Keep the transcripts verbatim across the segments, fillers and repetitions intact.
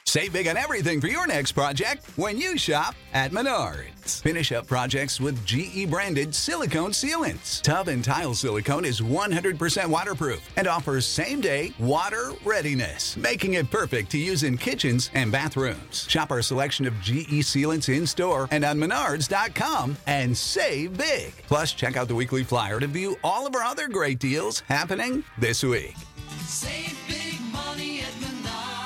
Save big on everything for your next project when you shop at Menards. Finish up projects with G E branded silicone sealants. Tub and tile silicone is one hundred percent waterproof and offers same-day water readiness, making it perfect to use in kitchens and bathrooms. Shop our selection of G E sealants in-store and on menards dot com and save big. Plus, check out the weekly flyer to view all of our other great deals happening this week. Save big money at Menards.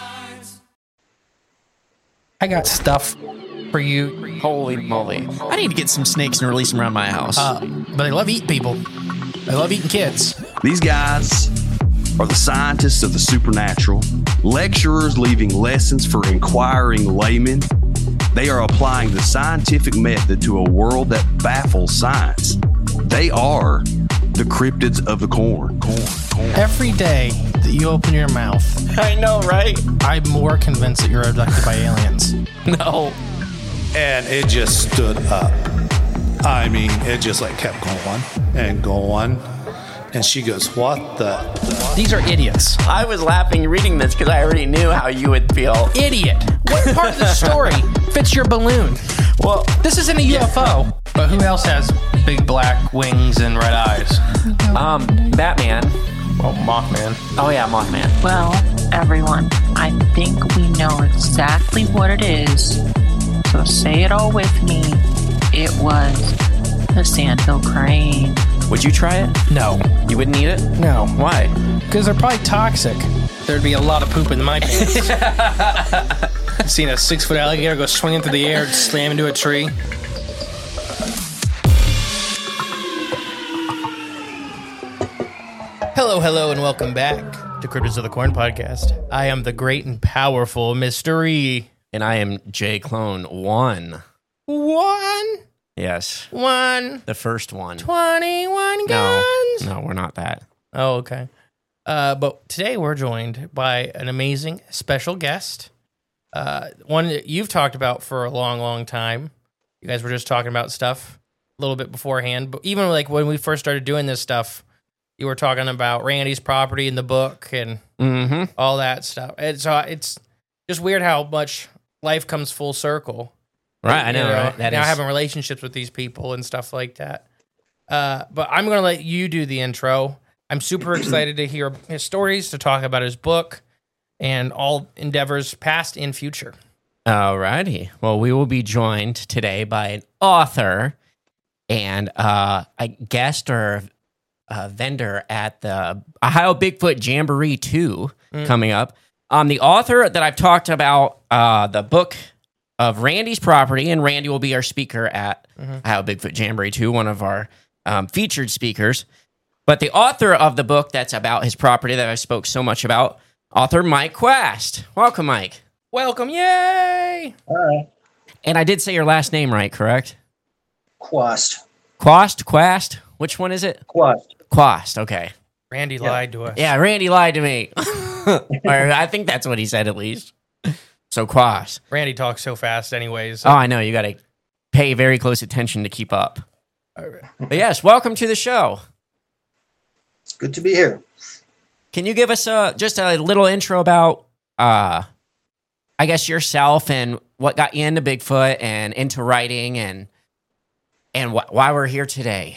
I got stuff for you. Holy moly. I need to get some snakes and release them around my house. Uh, but they love eating people. They love eating kids. These guys are the scientists of the supernatural, lecturers leaving lessons for inquiring laymen. They are applying the scientific method to a world that baffles science. They are the cryptids of the corn. Corn, corn. Every day that you open your mouth, I know, right? I'm more convinced that you're abducted by aliens. No. And it just stood up. I mean, it just like kept going and going. And she goes, what the? the? These are idiots. I was laughing reading this because I already knew how you would feel. Idiot. What part of the story fits your balloon? Well, This isn't a U F O. But who else has big black wings and red eyes? um, Batman. Well, Mothman. Oh, yeah, Mothman. Well, everyone, I think we know exactly what it is. So say it all with me. It was the Sandhill Crane. Would you try it? No. You wouldn't eat it? No. Why? Because they're probably toxic. There'd be a lot of poop in my pants. Seen a six-foot alligator go swinging through the air and slam into a tree. Hello, hello, and welcome back to Cryptids of the Corn podcast. I am the great and powerful Mystery. And I am J Clone one. One, Yes. one, The first one. twenty-one No. guns. No, we're not that. Oh, okay. Uh, but today we're joined by an amazing special guest. Uh, one that you've talked about for a long, long time. You guys were just talking about stuff a little bit beforehand. But even like when we first started doing this stuff, you were talking about Randy's property in the book and Mm-hmm. all that stuff. And so it's just weird how much life comes full circle. Right, I know, You right? That now is- having relationships with these people and stuff like that. Uh, but I'm going to let you do the intro. I'm super excited to hear his stories, to talk about his book, and all endeavors past and future. Alrighty. Well, we will be joined today by an author and uh, a guest or a vendor at the Ohio Bigfoot Jamboree two Mm. coming up. Um, the author that I've talked about, uh, the book of Randy's property, and Randy will be our speaker at Mhm. Ohio Bigfoot Jamboree two, one of our um, featured speakers. But the author of the book that's about his property that I spoke so much about, author Mike Quast. Welcome, Mike. Welcome, yay! All right. And I did say your last name right, correct? Quast. Quast? Quast? Which one is it? Quast. Quast, okay. Randy Yeah. lied to us. Yeah, Randy lied to me. Or I think that's what he said at least. So Quast. Randy talks so fast anyways. Oh, I know. You got to pay very close attention to keep up. But yes, welcome to the show. It's good to be here. Can you give us a, just a little intro about, uh, I guess, yourself and what got you into Bigfoot and into writing and and wh- why we're here today?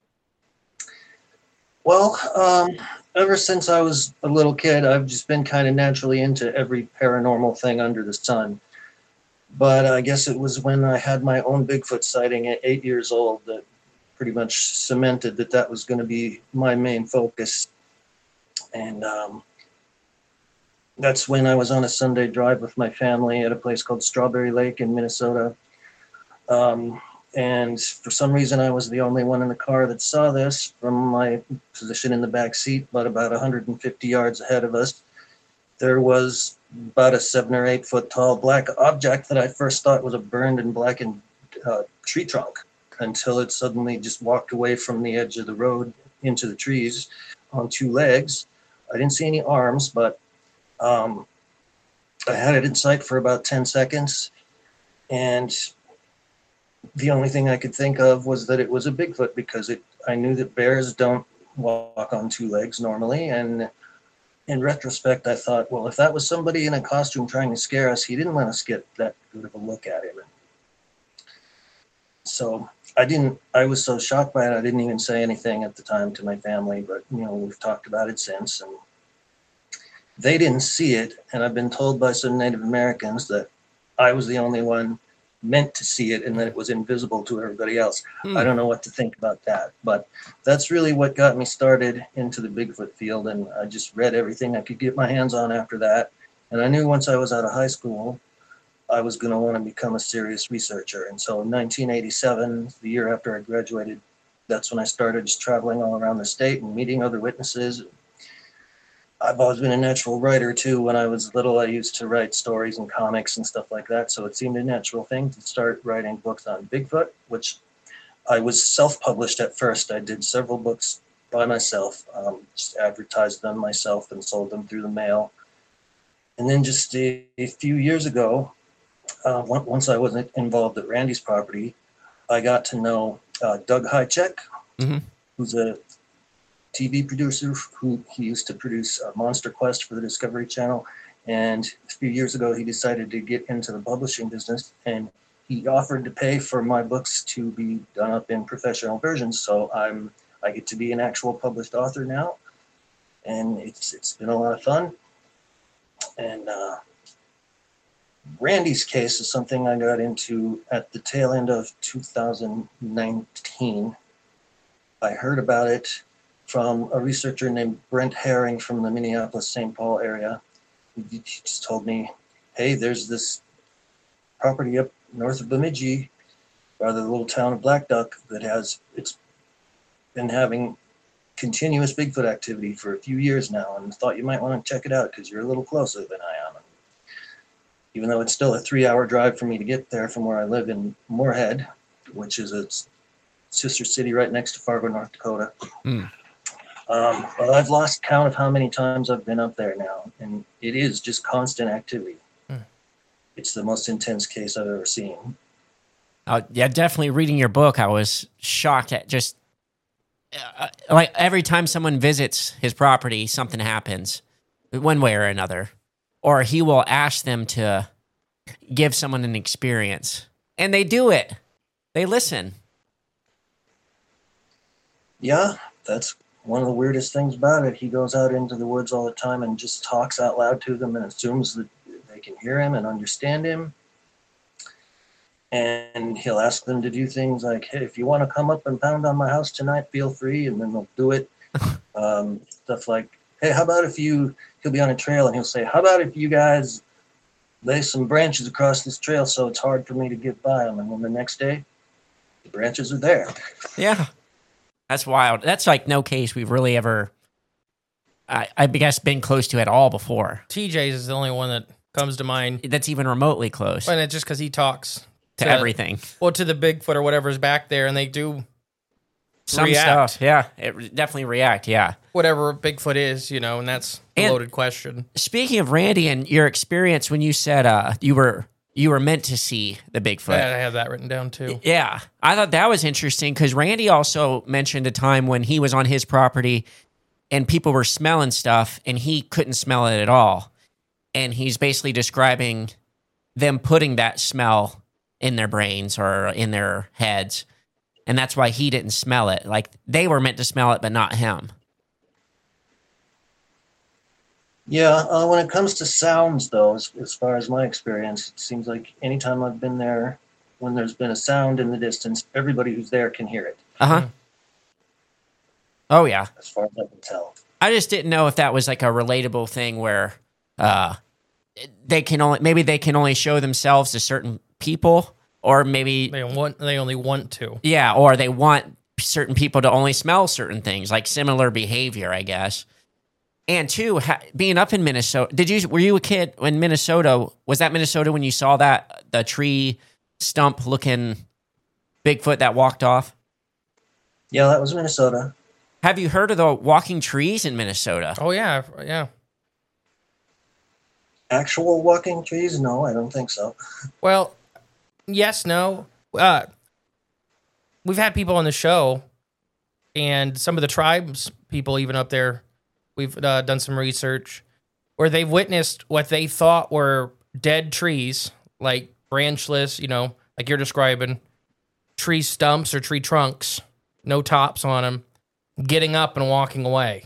Well, um, ever since I was a little kid, I've just been kind of naturally into every paranormal thing under the sun. But I guess it was when I had my own Bigfoot sighting at eight years old that pretty much cemented that that was going to be my main focus. And um, that's when I was on a Sunday drive with my family at a place called Strawberry Lake in Minnesota. Um, and for some reason, I was the only one in the car that saw this from my position in the back seat, but about one hundred fifty yards ahead of us. There was about a seven or eight foot tall black object that I first thought was a burned and blackened uh, tree trunk, until it suddenly just walked away from the edge of the road into the trees on two legs. I didn't see any arms, but um, I had it in sight for about ten seconds. And the only thing I could think of was that it was a Bigfoot, because it, I knew that bears don't walk on two legs normally. And in retrospect, I thought, well, if that was somebody in a costume trying to scare us, he didn't let us get that good of a look at him. So I didn't, I was so shocked by it, I didn't even say anything at the time to my family, but, you know, we've talked about it since, and they didn't see it. And I've been told by some Native Americans that I was the only one meant to see it and that it was invisible to everybody else. Hmm. I don't know what to think about that, but that's really what got me started into the Bigfoot field. And I just read everything I could get my hands on after that. And I knew once I was out of high school, I was going to want to become a serious researcher. And so in nineteen eighty-seven, the year after I graduated, that's when I started just traveling all around the state and meeting other witnesses. I've always been a natural writer too. When I was little, I used to write stories and comics and stuff like that. So it seemed a natural thing to start writing books on Bigfoot, which I was self-published at first. I did several books by myself, um, just advertised them myself and sold them through the mail. And then just a, a few years ago, uh, once I was involved at Randy's property, I got to know uh, Doug Hychek, mm-hmm. who's a T V producer who he used to produce uh, Monster Quest for the Discovery Channel. And a few years ago, he decided to get into the publishing business, and he offered to pay for my books to be done up in professional versions. So I'm I get to be an actual published author now, and it's it's been a lot of fun. And uh, Randy's case is something I got into at the tail end of two thousand nineteen. I heard about it from a researcher named Brent Herring from the Minneapolis-Saint Paul area. He just told me, hey, there's this property up north of Bemidji, or the little town of Black Duck, that has, it's been having continuous Bigfoot activity for a few years now, and thought you might want to check it out because you're a little closer than I am. Even though it's still a three-hour drive for me to get there from where I live in Moorhead, which is a sister city right next to Fargo, North Dakota. Mm. Um, well, I've lost count of how many times I've been up there now, and it is just constant activity. Mm. It's the most intense case I've ever seen. Uh, yeah, definitely reading your book, I was shocked at just, uh, like, every time someone visits his property, something happens, one way or another. Or he will ask them to give someone an experience. And they do it. They listen. Yeah, that's one of the weirdest things about it. He goes out into the woods all the time and just talks out loud to them and assumes that they can hear him and understand him. And he'll ask them to do things like, hey, if you want to come up and pound on my house tonight, feel free. And then they'll do it. um, stuff like, hey, how about if you, he'll be on a trail and he'll say, how about if you guys lay some branches across this trail so it's hard for me to get by them? And then the next day, the branches are there. Yeah. That's wild. That's like no case we've really ever, I, I guess, been close to at all before. T J's is the only one that comes to mind. That's even remotely close. And it's just because he talks to, to everything. Well, to the Bigfoot or whatever's back there, and they do some react. stuff. Yeah, it definitely react. Yeah, whatever Bigfoot is, you know, and that's a and loaded question. Speaking of Randy and your experience when you said uh, you were you were meant to see the Bigfoot, yeah, I have that written down too. Yeah, I thought that was interesting because Randy also mentioned a time when he was on his property and people were smelling stuff and he couldn't smell it at all, and he's basically describing them putting that smell in their brains or in their heads. And that's why he didn't smell it. Like, they were meant to smell it, but not him. Yeah, uh, when it comes to sounds, though, as, as far as my experience, it seems like anytime I've been there, when there's been a sound in the distance, everybody who's there can hear it. Uh-huh. Mm-hmm. Oh, yeah. As far as I can tell. I just didn't know if that was like a relatable thing where uh, they can only, maybe they can only show themselves to certain people. Or maybe they want they only want to. Yeah, or they want certain people to only smell certain things, like similar behavior, I guess. And two, ha- being up in Minnesota, did you were you a kid in Minnesota? Was that Minnesota when you saw that the tree stump looking Bigfoot that walked off? Yeah, that was Minnesota. Have you heard of the walking trees in Minnesota? Oh yeah, yeah. Actual walking trees? No, I don't think so. Well. Yes, no. Uh, we've had people on the show, and some of the tribes people even up there, we've uh, done some research where they've witnessed what they thought were dead trees, like branchless, you know, like you're describing, tree stumps or tree trunks, no tops on them, getting up and walking away.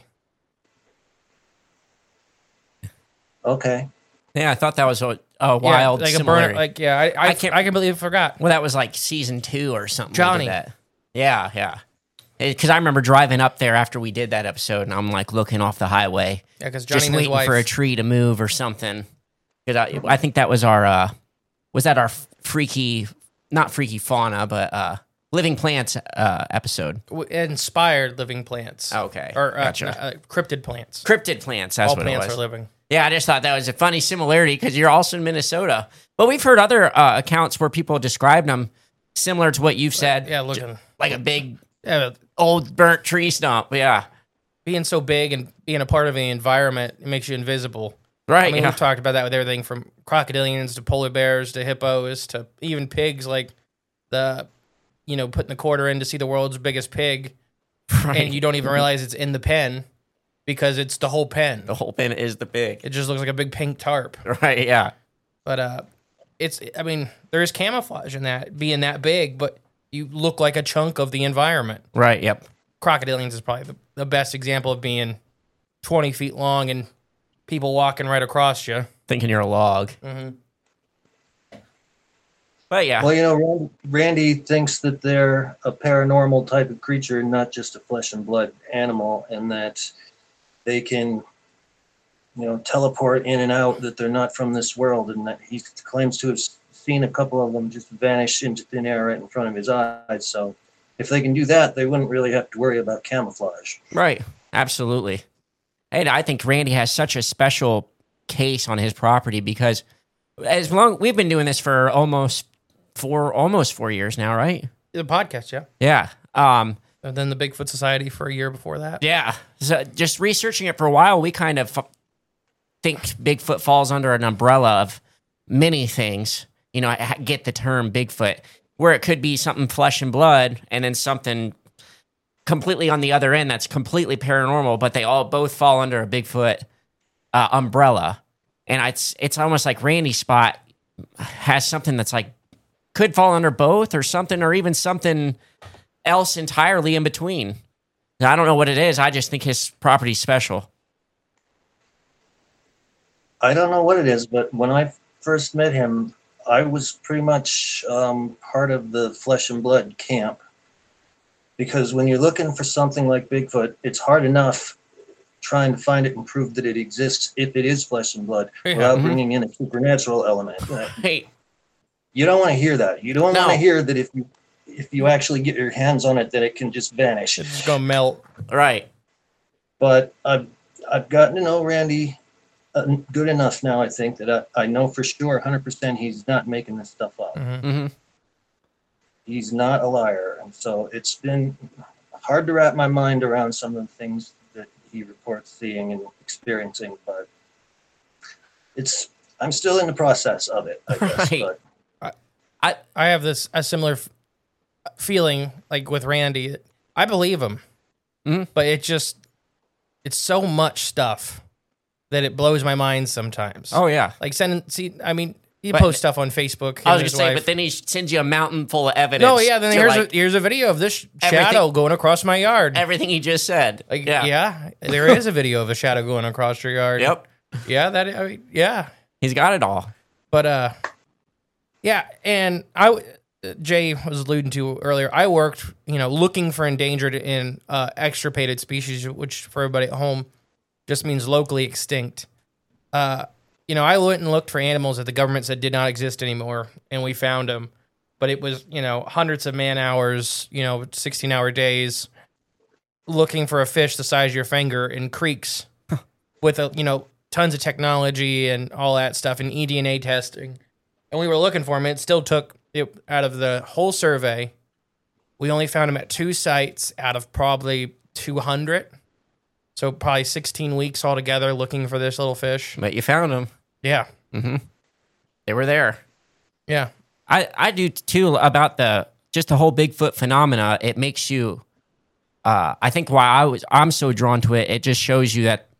Okay. Yeah, I thought that was a, a wild, yeah, like a similarity. burner, like yeah, I I, I can't- I can believe I forgot. Well, that was like season two or something. we did Johnny. that. Yeah, yeah. Because I remember driving up there after we did that episode, and I'm like looking off the highway, Yeah, because Johnny just and his waiting wife. for a tree to move or something. 'Cause I, I think that was our, uh, was that our freaky, not freaky fauna, but uh, living plants uh, episode. w- inspired living plants. Okay, or uh, gotcha. uh, cryptid plants. Cryptid plants. That's All what plants it was. are living. Yeah, I just thought that was a funny similarity because you're also in Minnesota. But we've heard other uh, accounts where people described them similar to what you've said. Yeah, looking. Like a big Yeah, old burnt tree stump. Yeah. being so big and being a part of the environment, it makes you invisible. Right. I mean, yeah. we've talked about that with everything from crocodilians to polar bears to hippos to even pigs, like the, you know, putting the quarter in to see the world's biggest pig, right. and you don't even realize it's in the pen because it's the whole pen. The whole pen is the pig. It just looks like a big pink tarp. Right. Yeah. But uh, it's, I mean, there is camouflage in that, being that big, but you look like a chunk of the environment. Right. Yep. Crocodilians is probably the, the best example of being twenty feet long and people walking right across you. Thinking you're a log. Mm-hmm. But yeah. Well, you know, Randy, Randy thinks that they're a paranormal type of creature, not just a flesh and blood animal, and that they can, you know, teleport in and out, that they're not from this world, and that he claims to have seen a couple of them just vanish into thin air right in front of his eyes. So if they can do that, they wouldn't really have to worry about camouflage. Right. Absolutely. And I think Randy has such a special case on his property because as long we've been doing this for almost four almost four years now, right? The podcast, yeah. Yeah. Um And then the Bigfoot Society for a year before that. yeah. So just researching it for a while, we kind of f- think Bigfoot falls under an umbrella of many things. You know, I get the term Bigfoot, where it could be something flesh and blood and then something completely on the other end that's completely paranormal, but they all both fall under a Bigfoot uh, umbrella. And it's it's almost like Randy's spot has something that's like could fall under both or something, or even something else entirely in between. I don't know what it is. I just think his property's special. I don't know what it is, but when I first met him, I was pretty much um, part of the flesh and blood camp. Because when you're looking for something like Bigfoot, it's hard enough trying to find it and prove that it exists if it is flesh and blood Yeah. without Mhm. bringing in a supernatural element. Uh, Hey, You don't want to hear that. You don't No. want to hear that if you if you actually get your hands on it, that it can just vanish. It's just going to melt. right. But I've I've gotten to know Randy uh, good enough now. I think that I, I know for sure, one hundred percent, he's not making this stuff up. Mm-hmm. hmm He's not a liar, and so it's been hard to wrap my mind around some of the things that he reports seeing and experiencing. But it's I'm still in the process of it, I guess. Right. But I have this a similar f- feeling like with Randy. I believe him, Mhm. but it just it's so much stuff that it blows my mind sometimes. Oh, yeah. Like send see, I mean, he But- posts stuff on Facebook. him I was and going his to say, wife. but then he sends you a mountain full of evidence. no, yeah. Then to, here's like, a, here's a video of this everything- shadow going across my yard. everything he just said. Like, yeah. yeah. there is a video of a shadow going across your yard. Yep. Yeah, that I mean, yeah. He's got it all. But uh, yeah, and I w- Jay was alluding to earlier. I worked, you know, looking for endangered and uh, extirpated species, which for everybody at home just means locally extinct. Uh, you know, I went and looked for animals that the government said did not exist anymore, and we found them. But it was, you know, hundreds of man hours, you know, sixteen-hour days, looking for a fish the size of your finger in creeks, with a, you know, tons of technology and all that stuff, and e D N A testing. And we were looking for them. It still took, it, out of the whole survey, we only found them at two sites out of probably two hundred. So probably sixteen weeks altogether looking for this little fish. But you found him. Yeah. Mm-hmm. They were there. Yeah. I, I do too about the just the whole Bigfoot phenomena. It makes you, uh, I think why I was I'm so drawn to it. It just shows you that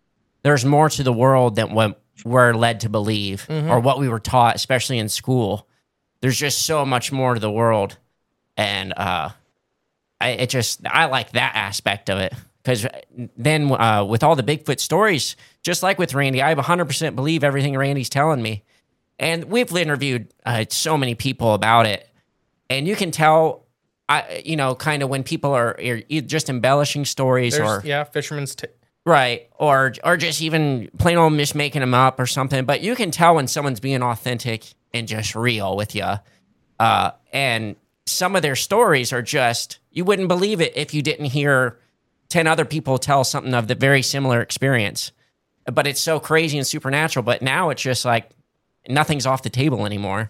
there's more to the world than what we're led to believe Mhm. or what we were taught, especially in school. There's just so much more to the world. And uh, I, it just, I like that aspect of it. Because then uh, with all the Bigfoot stories, just like with Randy, I one hundred percent believe everything Randy's telling me. And we've interviewed uh, so many people about it. And you can tell, I, you know, kind of when people are, are just embellishing stories There's, or... yeah, fisherman's... T- Right. Or or just even plain old just making them up or something. But you can tell when someone's being authentic and just real with you. Uh, and some of their stories are just, you wouldn't believe it if you didn't hear ten other people tell something of the very similar experience. But it's so crazy and supernatural. But now it's just like nothing's off the table anymore.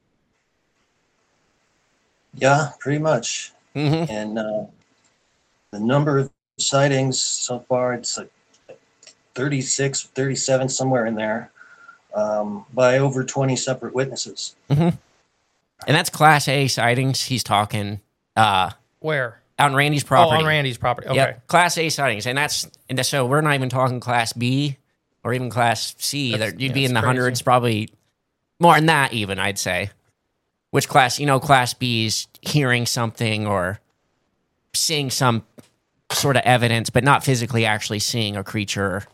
Yeah, pretty much. Mm-hmm. And uh, the number of sightings so far, it's like thirty-six, thirty-seven, somewhere in there, um, by over twenty separate witnesses. Mm-hmm. And that's Class A sightings. He's talking uh, Where? out on Randy's Oh, property. on Randy's property. Okay. Yep, Class A sightings, and that's and so we're not even talking Class B or even Class C. That's- That you'd yeah, be in it's the crazy. hundreds, probably more than that. Even I'd say. Which class? You know, Class B is hearing something or seeing some sort of evidence, but not physically actually seeing a creature.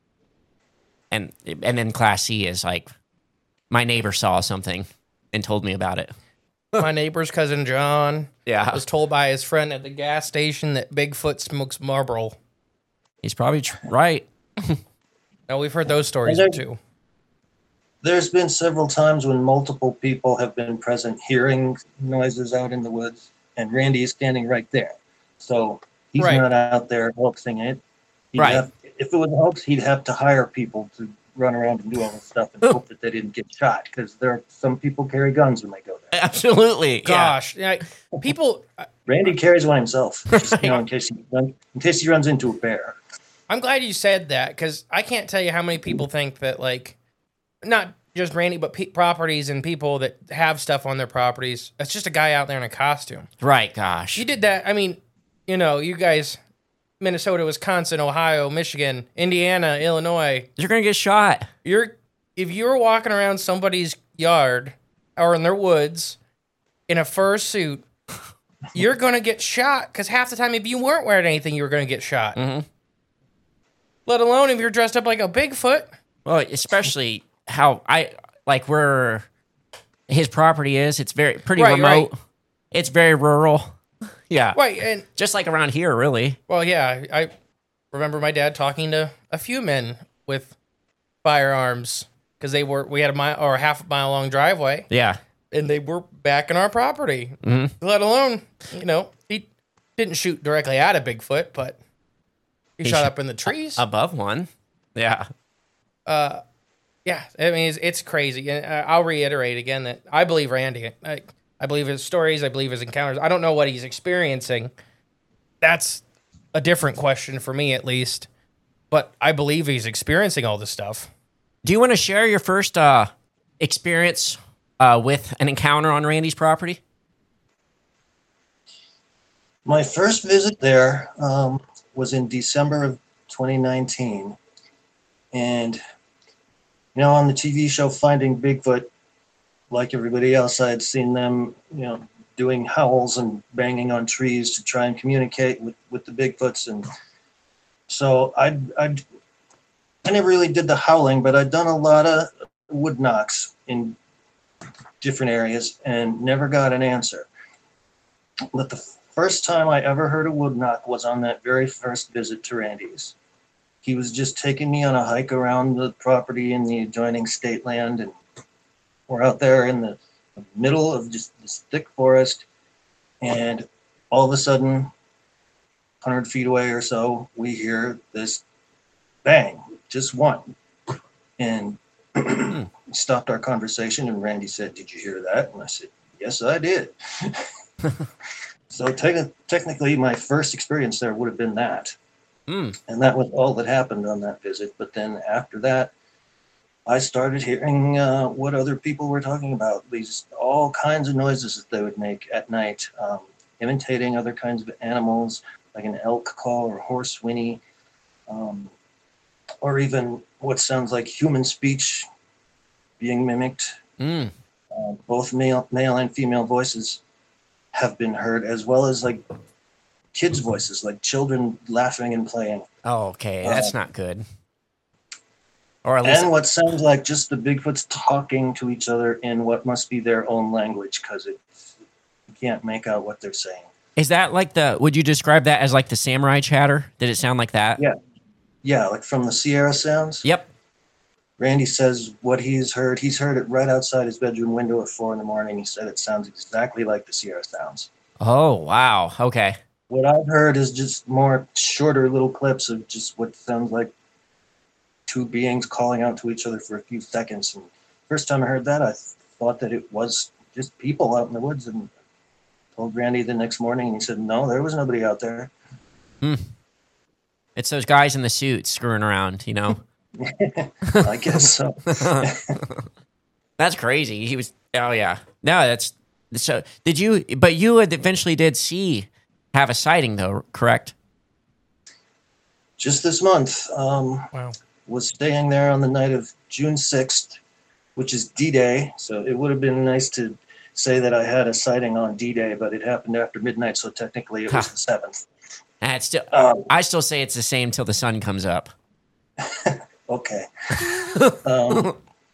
And and then Class C is like, my neighbor saw something and told me about it. My neighbor's cousin John Yeah, was told by his friend at the gas station that Bigfoot smokes Marlboro. he's probably tr- right. Now, we've heard those stories And there- too. There's been several times when multiple people have been present hearing noises out in the woods, and Randy is standing right there. So he's Right. not out there hoaxing it. He'd Right. have- if it was a hoax, he'd have to hire people to run around and do all this stuff and hope that they didn't get shot, because there are some people carry guns when they go there. Absolutely. Gosh, yeah, people. Randy carries one himself, just, you know, in case he run, in case he runs into a bear. I'm glad you said that because I can't tell you how many people think that, like, not just Randy, but pe- properties and people that have stuff on their properties. It's just a guy out there in a costume. Yeah. Right. Gosh. You did that. I mean, you know, you guys, Minnesota, Wisconsin, Ohio, Michigan, Indiana, Illinois. You're gonna get shot. You're if you're walking around somebody's yard or in their woods in a fur suit, you're gonna get shot. Because half the time, if you weren't wearing anything, you were gonna get shot. Mm-hmm. Let alone if you're dressed up like a Bigfoot. Well, especially how I like where his property is. It's very pretty Right, remote. right. It's very rural. Yeah, Right, and just like around here, really. well, yeah, I remember my dad talking to a few men with firearms because they were we had a mile or a half a mile long driveway, Yeah. and they were back in our property. Mhm. Let alone, you know, he didn't shoot directly at a Bigfoot, but he, He shot shot up in the trees. Above one. Yeah. Uh, yeah, I mean, it's, it's crazy. And uh, I'll reiterate again that I believe Randy. I, I believe his stories. I believe his encounters. I don't know what he's experiencing. That's a different question for me, at least. But I believe he's experiencing all this stuff. Do you want to share your first uh, experience uh, with an encounter on Randy's property? My first visit there um, was in December of twenty nineteen. And, you know, on the T V show Finding Bigfoot, like everybody else, I had seen them, you know, doing howls and banging on trees to try and communicate with, with the Bigfoots. And so I I I never really did the howling, but I'd done a lot of wood knocks in different areas and never got an answer. But the first time I ever heard a wood knock was on that very first visit to Randy's. He was just taking me on a hike around the property in the adjoining state land, and we're out there in the middle of just this thick forest, and all of a sudden, one hundred feet away or so, we hear this bang, just one. And we stopped our conversation, and Randy said, "Did you hear that?" And I said, "Yes, I did." So te- technically, my first experience there would have been that. Mm. And that was all that happened on that visit. But then after that, I started hearing uh, what other people were talking about. These all kinds of noises that they would make at night, um, imitating other kinds of animals, like an elk call or horse whinny. Um, or even what sounds like human speech being mimicked. Mm. Uh, both male, male and female voices have been heard, as well as like kids' voices, like children laughing and playing. Oh, okay. That's Uh, not good. Or at least And what sounds like just the Bigfoots talking to each other in what must be their own language, because it you can't make out what they're saying. is that like the? Would you describe that as like the samurai chatter? Did it sound like that? Yeah. Yeah, like from the Sierra Sounds. Yep. Randy says what he's heard, he's heard it right outside his bedroom window at four in the morning. He said it sounds exactly like the Sierra Sounds. Oh wow. Okay. What I've heard is just more shorter little clips of just what sounds like two beings calling out to each other for a few seconds. And first time I heard that, I thought that it was just people out in the woods, and told Randy the next morning, and he said, no, there was nobody out there. Hmm. It's those guys in the suits screwing around, you know. I guess so. That's crazy. He was. Oh yeah. No, that's so. Did you? But you had eventually did see have a sighting though, correct? Just this month, um, Wow. was staying there on the night of June sixth, which is D-Day. So it would have been nice to say that I had a sighting on D-Day, but it happened after midnight, so technically it was Huh. the seventh. That's still. Um, I still say it's the same till the sun comes up. okay. um,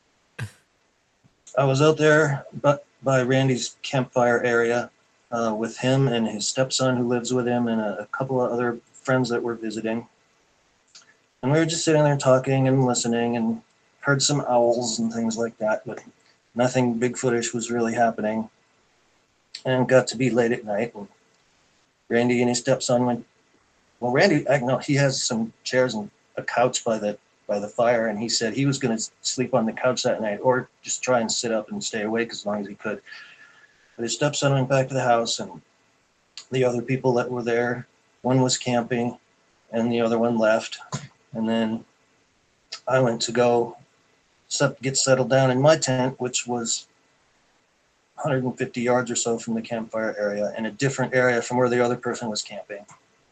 I was out there but by Randy's campfire area uh, with him and his stepson who lives with him and a, a couple of other friends that were visiting. And we were just sitting there talking and listening and heard some owls and things like that, but nothing Bigfootish was really happening. And it got to be late at night, and Randy and his stepson went, well, Randy, I know he has some chairs and a couch by the by the fire, and he said he was going to sleep on the couch that night or just try and sit up and stay awake as long as he could. But his stepson went back to the house, and the other people that were there, one was camping and the other one left. And then I went to go set, get settled down in my tent, which was one hundred fifty yards or so from the campfire area, in a different area from where the other person was camping.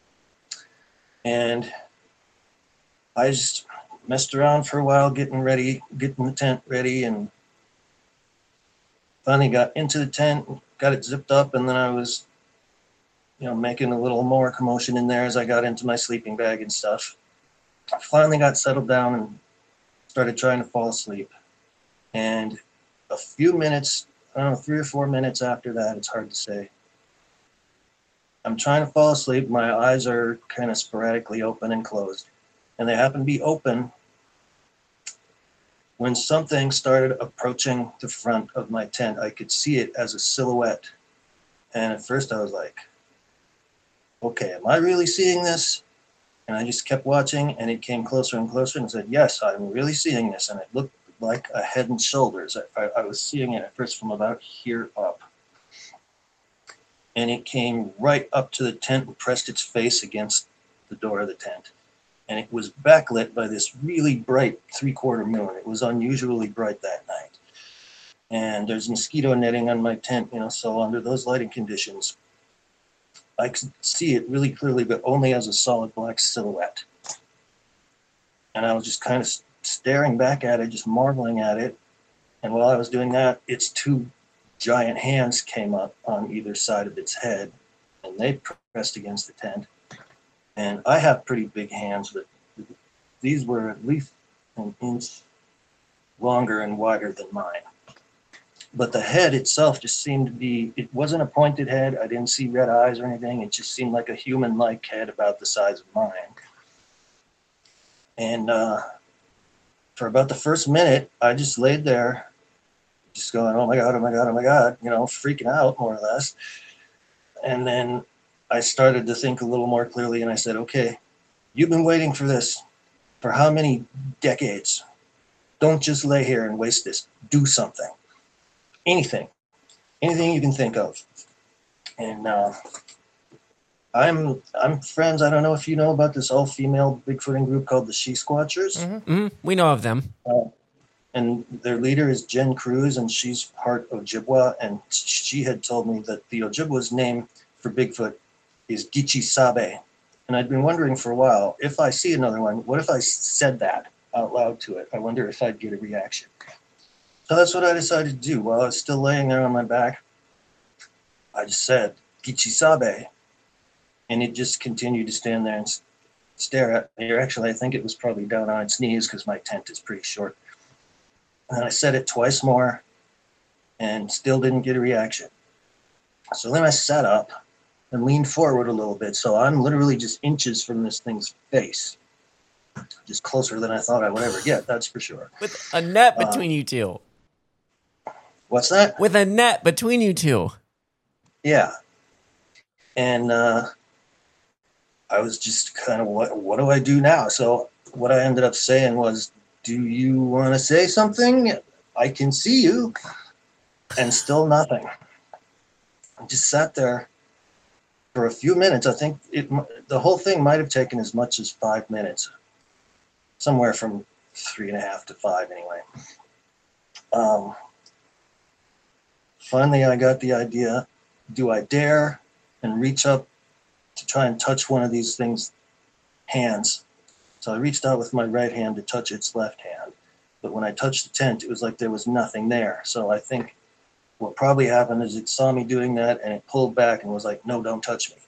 And I just messed around for a while, getting ready, getting the tent ready, and finally got into the tent, got it zipped up, and then I was, you know, making a little more commotion in there as I got into my sleeping bag and stuff. I finally got settled down and started trying to fall asleep. And a few minutes, I don't know, three or four minutes after that, it's hard to say, I'm trying to fall asleep. My eyes are kind of sporadically open and closed. And they happen to be open when something started approaching the front of my tent. I could see it as a silhouette. And at first I was like, okay, am I really seeing this? And I just kept watching, and it came closer and closer and said, yes, I'm really seeing this. And it looked like a head and shoulders. I, I, I was seeing it at first from about here up. And it came right up to the tent and pressed its face against the door of the tent. And it was backlit by this really bright three-quarter moon. It was unusually bright that night. And there's mosquito netting on my tent, you know, so under those lighting conditions, I could see it really clearly, but only as a solid black silhouette. And I was just kind of staring back at it, just marveling at it. And while I was doing that, its two giant hands came up on either side of its head, and they pressed against the tent. And I have pretty big hands, but these were at least an inch longer and wider than mine. But the head itself just seemed to be, it wasn't a pointed head. I didn't see red eyes or anything. It just seemed like a human-like head about the size of mine. And uh, for about the first minute, I just laid there, just going, oh my God, oh my God, oh my God, you know, freaking out more or less. And then I started to think a little more clearly, and I said, okay, you've been waiting for this for how many decades? Don't just lay here and waste this. Do something. Anything. Anything you can think of. And uh, I'm I'm friends, I don't know if you know about this all-female Bigfooting group called the She Squatchers. Mm-hmm. Mm, we know of them. Uh, and their leader is Jen Cruz, and she's part Ojibwa. And she had told me that the Ojibwa's name for Bigfoot is Gichi Sabe. And I'd been wondering for a while, if I see another one, what if I said that out loud to it? I wonder if I'd get a reaction. So that's what I decided to do. While I was still laying there on my back, I just said, Kichisabe. And it just continued to stand there and s- stare at me. Or actually, I think it was probably down on its knees because my tent is pretty short. And I said it twice more and still didn't get a reaction. So then I sat up and leaned forward a little bit. So I'm literally just inches from this thing's face. Just closer than I thought I would ever get, that's for sure. With a net Uh, between you two. What's that? With a net between you two. Yeah. And uh, I was just kind of, what, what do I do now? So what I ended up saying was, do you want to say something? I can see you. And still nothing. I just sat there for a few minutes. I think it, the whole thing might have taken as much as five minutes. Somewhere from three and a half to five anyway. Um, finally, I got the idea. Do I dare and reach up to try and touch one of these things' hands? So I reached out with my right hand to touch its left hand. But when I touched the tent, it was like there was nothing there. So I think what probably happened is it saw me doing that and it pulled back and was like, no, don't touch me.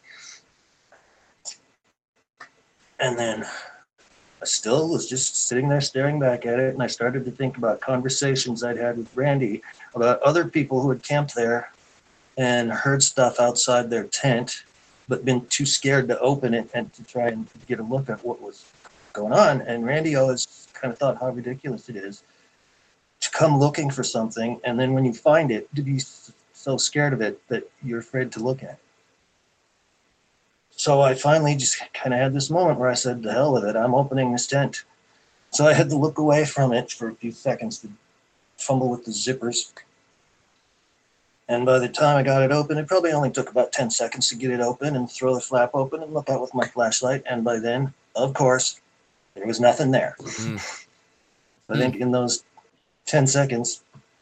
And then I still was just sitting there staring back at it. And I started to think about conversations I'd had with Randy about other people who had camped there and heard stuff outside their tent, but been too scared to open it and to try and get a look at what was going on. And Randy always kind of thought how ridiculous it is to come looking for something, and then when you find it, to be so scared of it that you're afraid to look at it. So I finally just kind of had this moment where I said, to hell with it, I'm opening this tent. So I had to look away from it for a few seconds to fumble with the zippers. And by the time I got it open, it probably only took about ten seconds to get it open and throw the flap open and look out with my flashlight. And by then, of course, there was nothing there. Mm. I think in those ten seconds,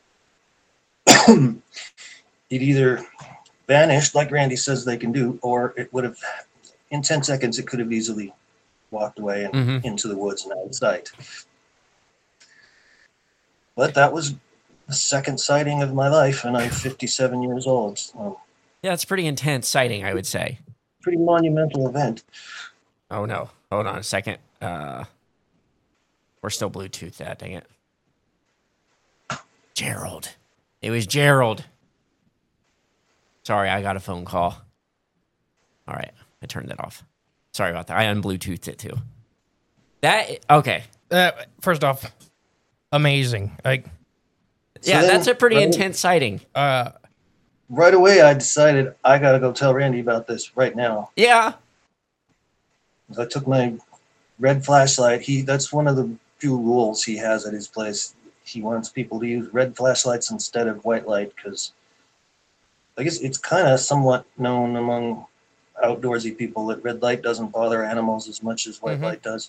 it either vanished like Randy says they can do, or it would have, in ten seconds, it could have easily walked away and Mhm. into the woods and out of sight. But that was the second sighting of my life, and I'm fifty-seven years old. So Yeah, it's pretty intense sighting, I would say. pretty monumental event. Oh no. Hold on a second. Uh we're still Bluetooth that, dang it. Gerald. It was Gerald. Sorry, I got a phone call. All right, I turned that off. Sorry about that. I unbluetoothed it too. That okay. Uh, first off, amazing. Like, Yeah, then- that's a pretty right- intense sighting. uh, Right away, I decided I got to go tell Randy about this right now. Yeah. I took my red flashlight. He that's one of the few rules he has at his place. He wants people to use red flashlights instead of white light because I guess it's kind of somewhat known among outdoorsy people that red light doesn't bother animals as much as white Mhm. light does.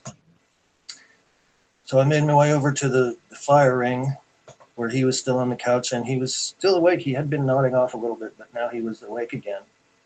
So I made my way over to the, the fire ring where he was still on the couch and he was still awake. He had been nodding off a little bit, but now he was awake again.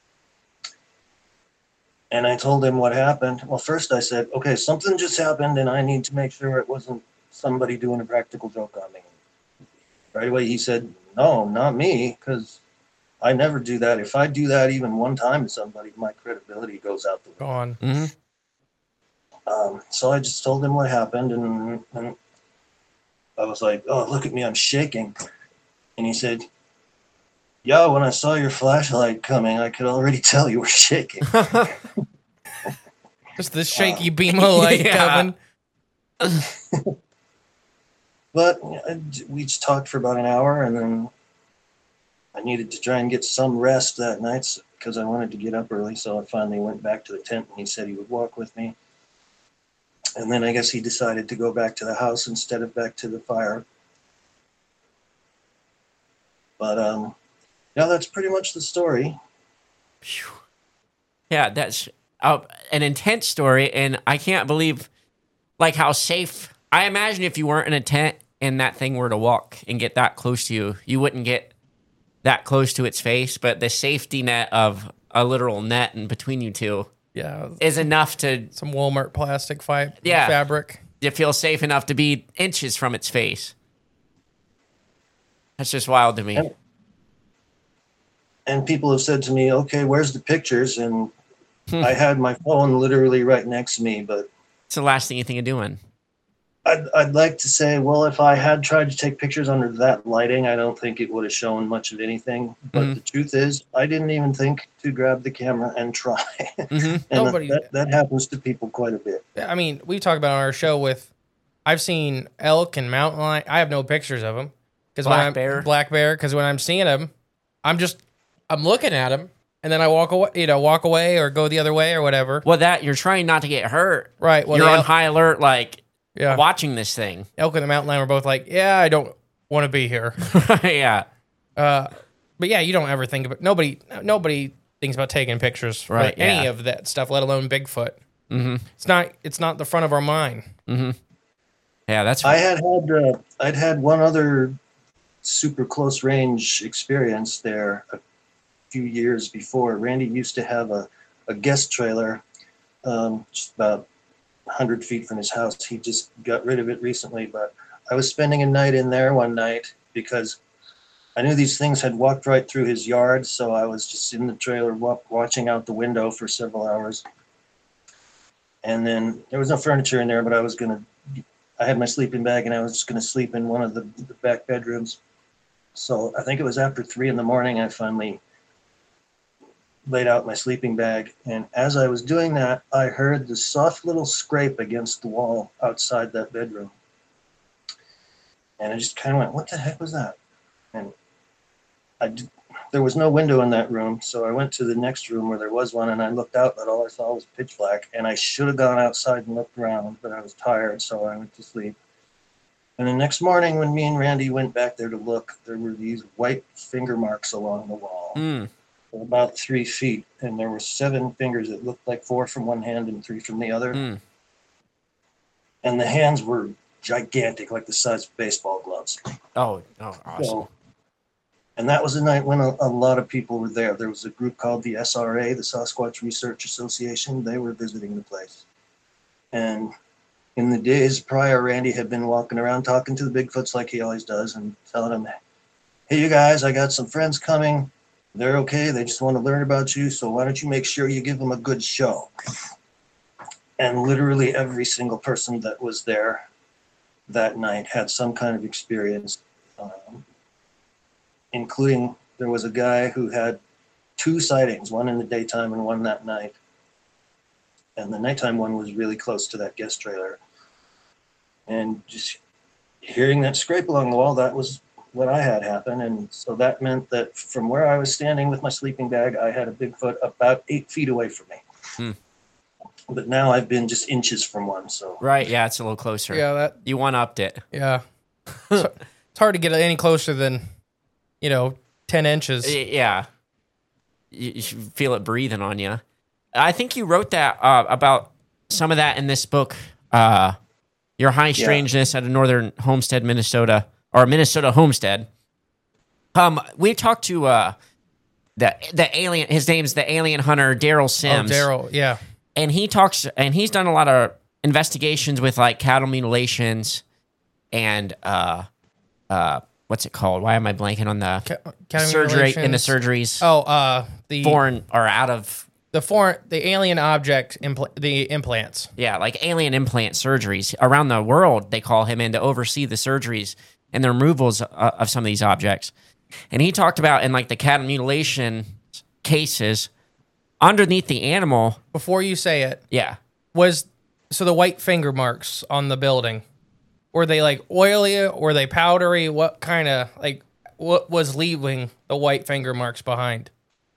And I told him what happened. Well, first I said, okay, something just happened and I need to make sure it wasn't somebody doing a practical joke on me. Right away he said, no, not me, because I never do that. If I do that even one time to somebody, my credibility goes out the go window. on. Mm-hmm. Um, so I just told him what happened, and, and I was like, oh, look at me, I'm shaking. And he said, yeah, when I saw your flashlight coming, I could already tell you were shaking. Just the shaky beam of light Yeah. coming. But uh, we just talked for about an hour, and then I needed to try and get some rest that night because I wanted to get up early. So I finally went back to the tent, and he said he would walk with me. And then I guess he decided to go back to the house instead of back to the fire. But um, yeah, that's pretty much the story. Phew. Yeah, that's uh, an intense story, and I can't believe like how safe. I imagine if you weren't in a tent and that thing were to walk and get that close to you, you wouldn't get that close to its face. But the safety net of a literal net in between you two, Yeah. is enough to Some Walmart plastic fi- Yeah. fabric. to feel safe enough to be inches from its face. That's just wild to me. And- And people have said to me, okay, where's the pictures? And I had my phone literally right next to me, but It's the last thing you think of doing. I'd, I'd like to say, well, if I had tried to take pictures under that lighting, I don't think it would have shown much of anything. But Mhm. the truth is, I didn't even think to grab the camera and try. Mm-hmm. and Nobody- that, that happens to people quite a bit. I mean, we talk about on our show with, I've seen elk and mountain lion. I have no pictures of them. Because when Black I'm, bear? Black bear. Because when I'm seeing them, I'm just, I'm looking at them. And then I walk away, you know, walk away or go the other way or whatever. Well, that you're trying not to get hurt. Right. Well, you're the on elk, high alert, like yeah. watching this thing. elk and the mountain lion were both like, yeah, I don't want to be here. Yeah. Uh, but yeah, you don't ever think about nobody. Nobody thinks about taking pictures for Right, any yeah. of that stuff, let alone Bigfoot. Mm-hmm. It's not. It's not the front of our mind. Mm-hmm. Yeah, that's I had had uh, I'd had one other super close range experience there a few years before. Randy used to have a, a guest trailer um, just about one hundred feet from his house. He just got rid of it recently, but I was spending a night in there one night because I knew these things had walked right through his yard, so I was just in the trailer wa- watching out the window for several hours. And then there was no furniture in there, but I was going to, I had my sleeping bag and I was just going to sleep in one of the, the back bedrooms. So I think it was after three in the morning, I finally laid out my sleeping bag. And as I was doing that, I heard the soft little scrape against the wall outside that bedroom. And I just kind of went, what the heck was that? And I did, there was no window in that room. So I went to the next room where there was one and I looked out, but all I saw was pitch black. And I should have gone outside and looked around, but I was tired. So I went to sleep. And the next morning when me and Randy went back there to look, there were these white finger marks along the wall. Mm. About three feet, and there were seven fingers that looked like four from one hand and three from the other. Mm. And the hands were gigantic, like the size of baseball gloves. Oh, oh, awesome. So, and that was a night when a, a lot of people were there. There was a group called the S R A, the Sasquatch Research Association. They were visiting the place. And in the days prior, Randy had been walking around talking to the Bigfoots like he always does and telling them, hey, you guys, I got some friends coming. They're okay. They just want to learn about you. So why don't you make sure you give them a good show? And literally every single person that was there that night had some kind of experience, um, including there was a guy who had two sightings, one in the daytime and one that night. And the nighttime one was really close to that guest trailer. And just hearing that scrape along the wall, that was what I had happen. And so that meant that from where I was standing with my sleeping bag, I had a Bigfoot about eight feet away from me. Hmm. But now I've been just inches from one. So Right, yeah, it's a little closer. Yeah, that. You one-upped it. Yeah, it's, it's hard to get any closer than, you know, ten inches. Y- Yeah. You, you should feel it breathing on you. I think you wrote that uh, about some of that in this book, uh, Your High Strangeness at a Northern Homestead, Minnesota, or Minnesota Homestead. Um, we talked to uh, the the alien. His name's the alien hunter Daryl Oh, Sims. Daryl. Yeah. And he talks, and he's done a lot of investigations with like cattle mutilations and uh, uh, what's it called? Why am I blanking on the Ca- cattle surgery in the mutilations. surgeries? Oh, uh, the Foreign or out of the foreign the alien object impl- the implants. yeah, like alien implant surgeries around the world. They call him in to oversee the surgeries and the removals uh, of some of these objects. And he talked about in like the cattle mutilation cases, underneath the animal. Before you say it, Yeah. was so the white finger marks on the building, were they like oily? Were they powdery? What kind of like what was leaving the white finger marks behind?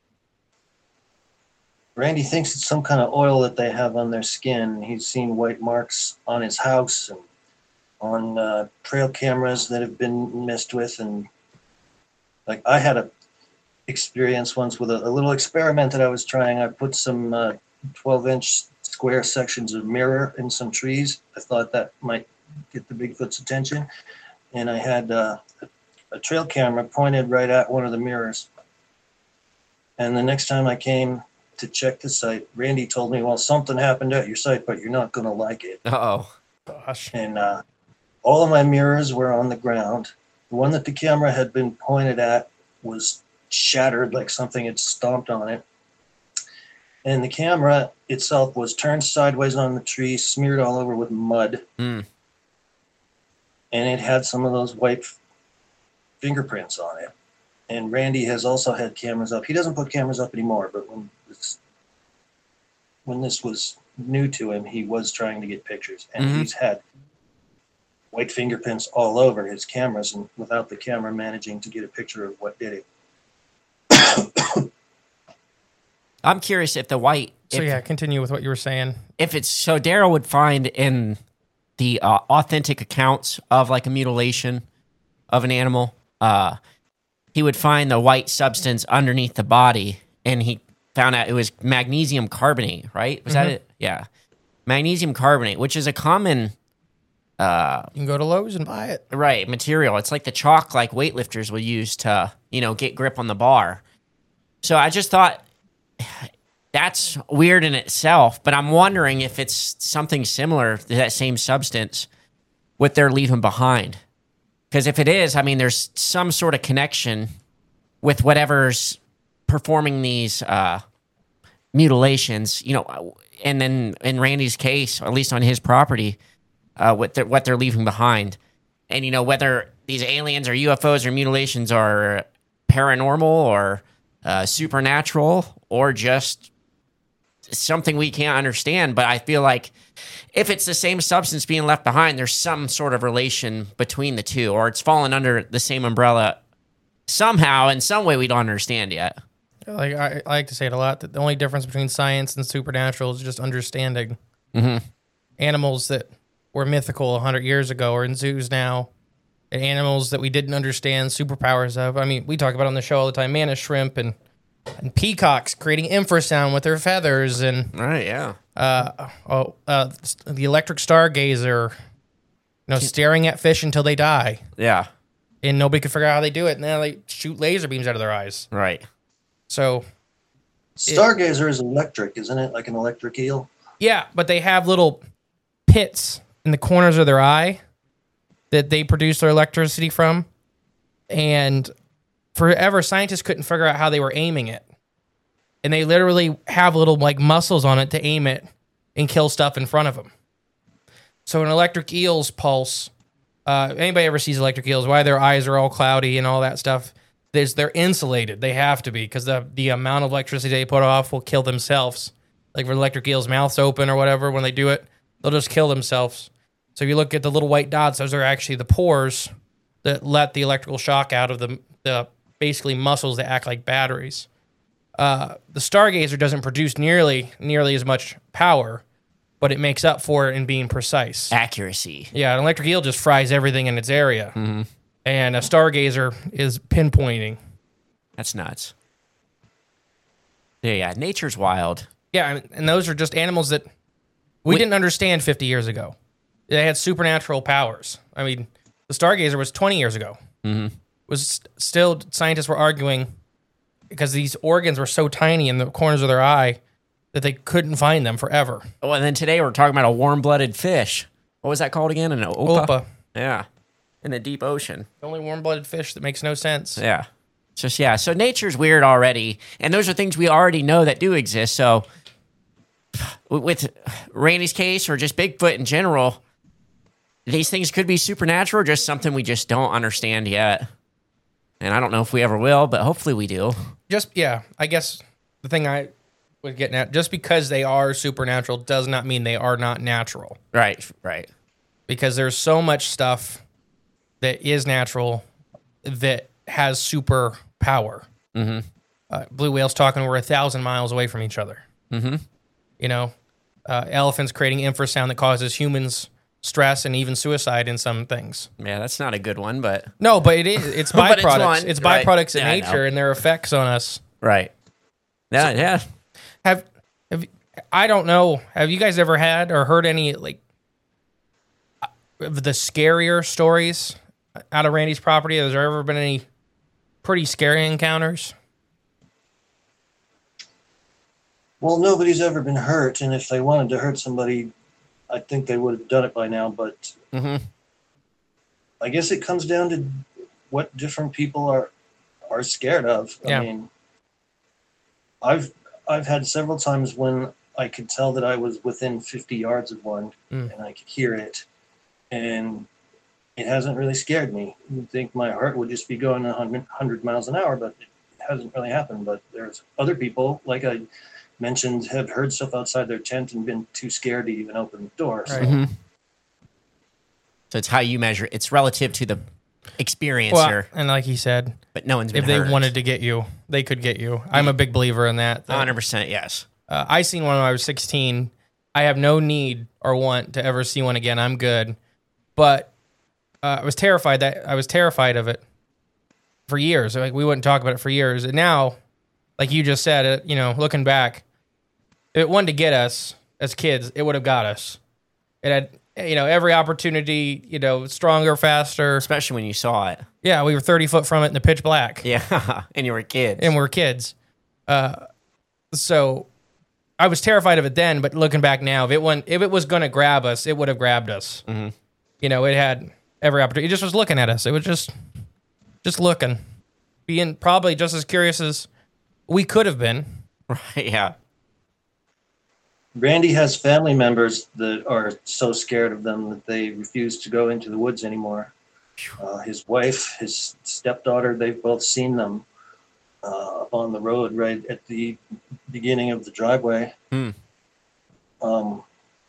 Randy thinks it's some kind of oil that they have on their skin. He's seen white marks on his house and on uh, trail cameras that have been messed with. And like I had a experience once with a, a little experiment that I was trying. I put some uh, twelve inch square sections of mirror in some trees. I thought that might get the Bigfoot's attention. And I had uh, a, a trail camera pointed right at one of the mirrors. And the next time I came to check the site. Randy told me, well, something happened at your site, but you're not going to like it. Uh-oh. Gosh. And uh, all of my mirrors were on the ground. The one that the camera had been pointed at was shattered, like something had stomped on it. And the camera itself was turned sideways on the tree, smeared all over with mud. Mm. And it had some of those white f- fingerprints on it. And Randy has also had cameras up. He doesn't put cameras up anymore, but when this, when this was new to him, he was trying to get pictures. And Mhm. he's had white fingerprints all over his cameras, and without the camera managing to get a picture of what did it. I'm curious if the white. So if, yeah, continue with what you were saying. If it's so, Daryl would find in the uh, authentic accounts of like a mutilation of an animal, uh, he would find the white substance underneath the body, and he found out it was magnesium carbonate. Right? Was Mhm. that it? Yeah, magnesium carbonate, which is a common. Uh, You can go to Lowe's and buy it. Right, material. It's like the chalk like weightlifters will use to, you know, get grip on the bar. So I just thought that's weird in itself, but I'm wondering if it's something similar to that same substance, what they're leaving behind. Because if it is, I mean, there's some sort of connection with whatever's performing these uh, mutilations, you know, and then in Randy's case, or at least on his property, uh, what they're, what they're leaving behind. And, you know, whether these aliens or U F Os or mutilations are paranormal or uh, supernatural or just something we can't understand. But I feel like if it's the same substance being left behind, there's some sort of relation between the two, or it's fallen under the same umbrella somehow in some way we don't understand yet. Like I, I like to say it a lot that the only difference between science and supernatural is just understanding. Mm-hmm. Animals that were mythical one hundred years ago are in zoos now, and animals that we didn't understand superpowers of. I mean, we talk about it on the show all the time, manna shrimp and and peacocks creating infrasound with their feathers, and Right, yeah. uh, oh, uh, the electric stargazer, you know, staring at fish until they die, Yeah, and nobody could figure out how they do it. And now they shoot laser beams out of their eyes. right. So Stargazer is electric, isn't it? Like an electric eel? yeah, but they have little pits in the corners of their eye that they produce their electricity from. And forever, scientists couldn't figure out how they were aiming it. And they literally have little like muscles on it to aim it and kill stuff in front of them. So an electric eel's pulse, uh, anybody ever sees electric eels, why their eyes are all cloudy and all that stuff, there's, they're insulated. They have to be, because the, the amount of electricity they put off will kill themselves. Like when electric eel's mouth's open or whatever, when they do it, they'll just kill themselves. So if you look at the little white dots, those are actually the pores that let the electrical shock out of the, the basically muscles that act like batteries. Uh, the Stargazer doesn't produce nearly nearly as much power, but it makes up for it in being precise. Accuracy. Yeah, an electric eel just fries everything in its area, Mm-hmm. and a Stargazer is pinpointing. That's nuts. Yeah, yeah. Nature's wild. Yeah, and- and those are just animals that we Wait- didn't understand fifty years ago. They had supernatural powers. I mean, the Stargazer was twenty years ago. Mm-hmm. Was st- still scientists were arguing because these organs were so tiny in the corners of their eye that they couldn't find them forever. Oh, and then today we're talking about a warm-blooded fish. What was that called again? An opa? Opa, Yeah. In the deep ocean. the only warm-blooded fish that makes no sense. Yeah. It's just, yeah. So nature's weird already. And those are things we already know that do exist. So with Randy's case or just Bigfoot in general, these things could be supernatural or just something we just don't understand yet. And I don't know if we ever will, but hopefully we do. Just yeah, I guess the thing I was getting at, just because they are supernatural does not mean they are not natural. Right, right. Because there's so much stuff that is natural that has super power. Mm-hmm. Uh, blue whales talking we're a thousand miles away from each other. Mm-hmm. You know, uh, elephants creating infrasound that causes humans stress and even suicide in some things. Yeah, that's not a good one, but No, but it is. It's But it's byproducts. one, it's right. byproducts Yeah, I in know. nature and their effects on us. right. Yeah, yeah. Have, have I don't know. Have you guys ever had or heard any like of the scarier stories out of Randy's property? Has there ever been any pretty scary encounters? Well, nobody's ever been hurt, and if they wanted to hurt somebody, I think they would have done it by now. But Mm-hmm. I guess it comes down to what different people are are scared of. Yeah. I mean, I've I've had several times when I could tell that I was within fifty yards of one, Mm. and I could hear it, and it hasn't really scared me. You'd think my heart would just be going a hundred hundred miles an hour, but it hasn't really happened. But there's other people, like I mentioned, have heard stuff outside their tent and been too scared to even open the door. So Right. Mm-hmm. So it's how you measure. It's relative to the experiencer, Well, and like he said, but no one's been if they hurt. wanted to get you, they could get you. I'm a big believer in that. that one hundred percent yes. Uh, I seen one when I was sixteen. I have no need or want to ever see one again. I'm good, but uh, I was terrified that I was terrified of it for years. Like we wouldn't talk about it for years, and now, like you just said, it you know, looking back, if it wanted to get us as kids, it would have got us. It had you know every opportunity, you know, stronger, faster. Especially when you saw it. Yeah, we were thirty foot from it in the pitch black. Yeah, and you were kids. And we're kids. Uh, so I was terrified of it then, but looking back now, if it went, if it was going to grab us, it would have grabbed us. Mm-hmm. You know, it had every opportunity. It just was looking at us. It was just, just looking, being probably just as curious as we could have been. Right, yeah. Randy has family members that are so scared of them that they refuse to go into the woods anymore. Uh, his wife, his stepdaughter, they've both seen them uh, up on the road right at the beginning of the driveway. Hmm. Um,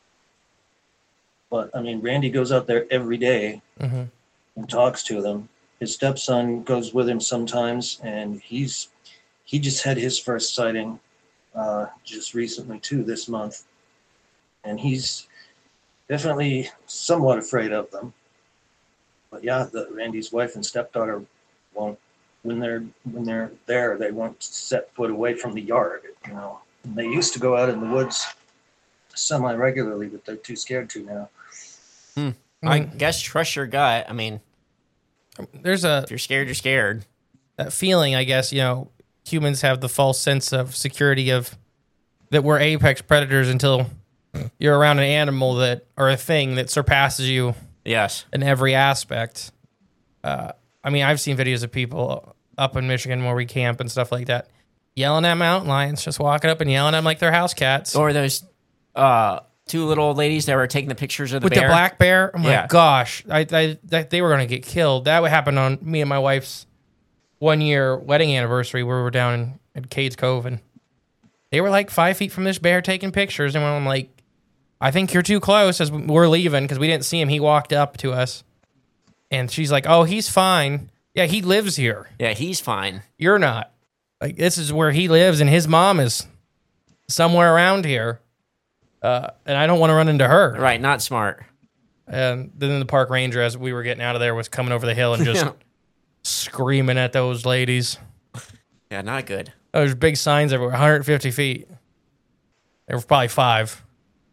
but I mean, Randy goes out there every day Mm-hmm. and talks to them. His stepson goes with him sometimes, and he's he just had his first sighting uh, just recently too, this month, and he's definitely somewhat afraid of them. But yeah, the Randy's wife and stepdaughter won't when they're when they're there, they won't set foot away from the yard. You know, and they used to go out in the woods semi regularly, but they're too scared to now. Hmm. I guess trust your gut. I mean, There's a if you're scared, you're scared. that feeling, I guess, you know, humans have the false sense of security of that we're apex predators until you're around an animal that or a thing that surpasses you Yes. in every aspect. Uh, I mean, I've seen videos of people up in Michigan where we camp and stuff like that, yelling at mountain lions, just walking up and yelling at them like they're house cats. Or those uh, two little old ladies that were taking the pictures of the With bear. the black bear, oh my Yeah. gosh, I, I, that they were going to get killed. That would happen on me and my wife's one year wedding anniversary where we were down in, in Cades Cove, and they were like five feet from this bear taking pictures, and I'm like, I think you're too close. As we're leaving because we didn't see him, he walked up to us, and she's like, "Oh, he's fine. Yeah, he lives here. Yeah, he's fine. You're not. Like this is where he lives, and his mom is somewhere around here." Uh, and I don't want to run into her. Right, not smart. And then the park ranger, as we were getting out of there, was coming over the hill and just Yeah. screaming at those ladies. Yeah, not good. There's big signs everywhere, one hundred fifty feet. They were probably five.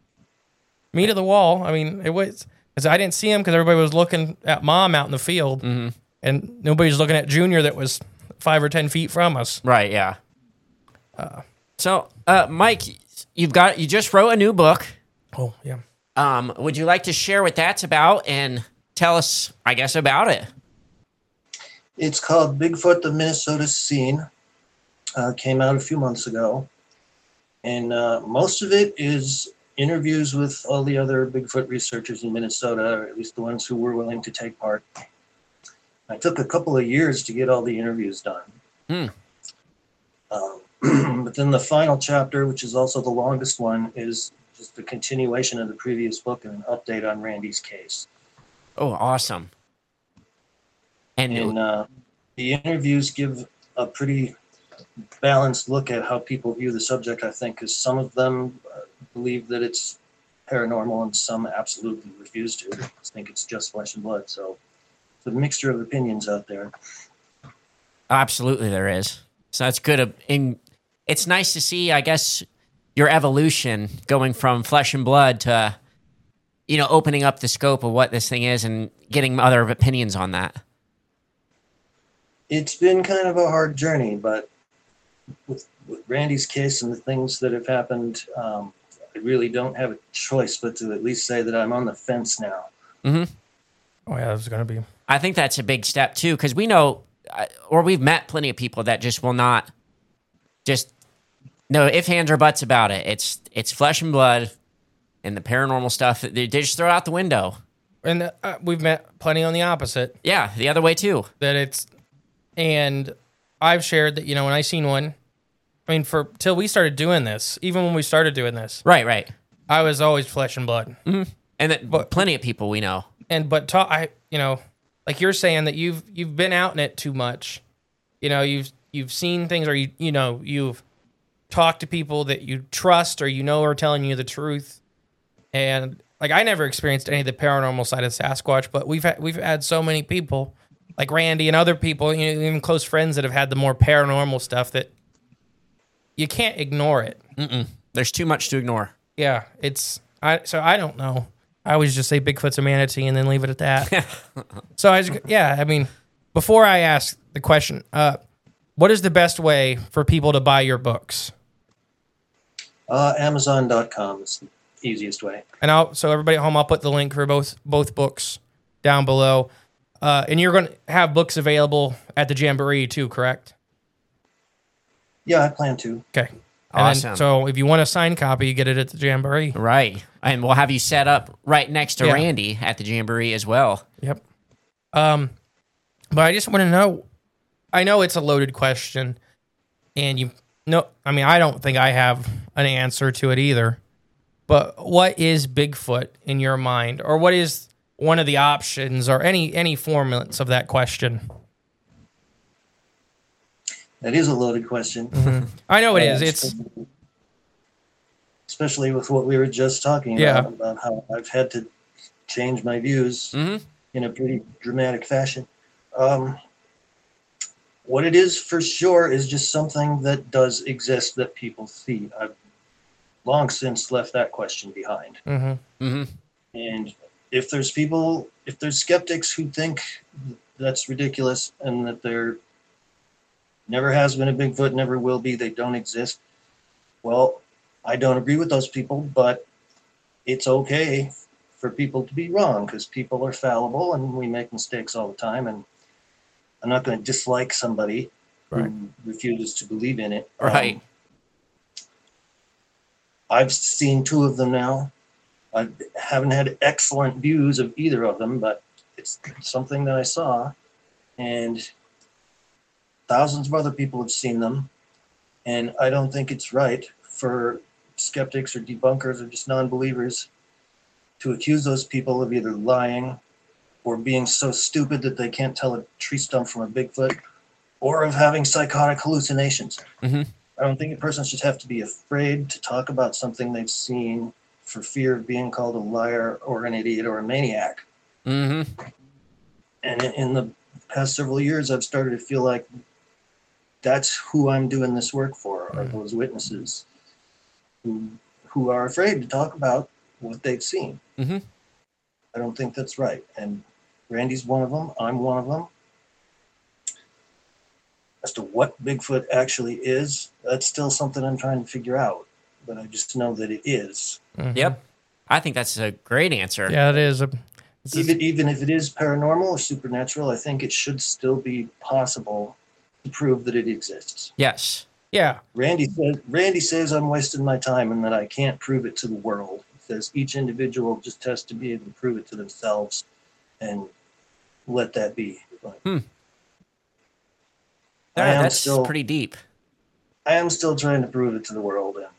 Me to the wall. I mean, it was because I didn't see him because everybody was looking at mom out in the field, Mm-hmm. and nobody was looking at Junior that was five or ten feet from us. Right, yeah. Uh, so, uh, Mike, you've got you just wrote a new book. Oh yeah. Um, would you like to share what that's about and tell us, I guess, about it? It's called Bigfoot, the Minnesota Scene. Uh, came out a few months ago. And uh, most of it is interviews with all the other Bigfoot researchers in Minnesota, or at least the ones who were willing to take part. I took a couple of years to get all the interviews done. Hmm. Um, but then the final chapter, which is also the longest one, is just the continuation of the previous book and an update on Randy's case. Oh, awesome. And, And uh, the interviews give a pretty balanced look at how people view the subject, I think, because some of them uh, believe that it's paranormal and some absolutely refuse to. They think it's just flesh and blood. So it's a mixture of opinions out there. absolutely there is. So that's good. uh, In, it's nice to see, I guess, your evolution going from flesh and blood to, you know, opening up the scope of what this thing is and getting other opinions on that. It's been kind of a hard journey, but with, with Randy's case and the things that have happened, um, I really don't have a choice but to at least say that I'm on the fence now. Mm-hmm. Oh yeah, there's gonna be. I think that's a big step too, because we know, uh, or we've met plenty of people that just will not, just no ifs, ands, or buts about it. It's it's flesh and blood, and the paranormal stuff they, they just throw out the window. And uh, we've met plenty on the opposite. Yeah, the other way too. That it's, and I've shared that, you know, when I seen one, I mean, for till we started doing this, even when we started doing this, Right, right. I was always flesh and blood. Mm-hmm. And that, But- plenty of people we know. And but ta- I, you know, like you're saying that you've you've been out in it too much. You know, you've you've seen things, or you you know you've talked to people that you trust or you know are telling you the truth. And like I never experienced any of the paranormal side of Sasquatch, but we've had we've had so many people like Randy and other people, you know, even close friends that have had the more paranormal stuff that you can't ignore it. Mm-mm. There's too much to ignore. Yeah, it's I. So I don't know. I always just say Bigfoot's a manatee and then leave it at that. So I, just, yeah, I mean, before I ask the question, uh, what is the best way for people to buy your books? Uh, Amazon dot com is the easiest way. And I'll so everybody at home, I'll put the link for both both books down below. Uh, and you're going to have books available at the Jamboree too, correct? Yeah, I plan to. Okay. And Awesome. then, so if you want a signed copy, you get it at the Jamboree. Right. And we'll have you set up right next to Yeah. Randy at the Jamboree as well. Yep. Um, but I just want to know. I know it's a loaded question, and you know, I mean, I don't think I have an answer to it either. But what is Bigfoot in your mind, or what is one of the options, or any any formulates of that question? That is a loaded question. Mm-hmm. I know it Yeah, is. It's especially with what we were just talking Yeah. about, about how I've had to change my views Mm-hmm. in a pretty dramatic fashion. Um, what it is for sure is just something that does exist that people see. I've long since left that question behind. mhm. Mm-hmm. And if there's people, if there's skeptics who think that's ridiculous and that there never has been a Bigfoot, never will be, they don't exist, well, I don't agree with those people, but it's okay for people to be wrong because people are fallible and we make mistakes all the time. And I'm not going to dislike somebody Right. who refuses to believe in it. Right. Um, I've seen two of them now. I haven't had excellent views of either of them, but it's something that I saw. And thousands of other people have seen them. And I don't think it's right for skeptics or debunkers or just non-believers to accuse those people of either lying or being so stupid that they can't tell a tree stump from a Bigfoot, or of having psychotic hallucinations. Mhm. I don't think a person should have to be afraid to talk about something they've seen for fear of being called a liar or an idiot or a maniac. Mm-hmm. And in- in the past several years, I've started to feel like that's who I'm doing this work for, are those witnesses who who are afraid to talk about what they've seen. Mm-hmm. I don't think that's right. And Randy's one of them. I'm one of them. As to what Bigfoot actually is, that's still something I'm trying to figure out. But I just know that it is. Mhm. Yep. I think that's a great answer. Yeah, it is. A, it's just- Even even if it is paranormal or supernatural, I think it should still be possible to prove that it exists. Yes. yeah. Randy says Randy says I'm wasting my time and that I can't prove it to the world. He says each individual just has to be able to prove it to themselves and let that be. But Hmm. I Yeah, am that's still pretty deep. I am still trying to prove it to the world. And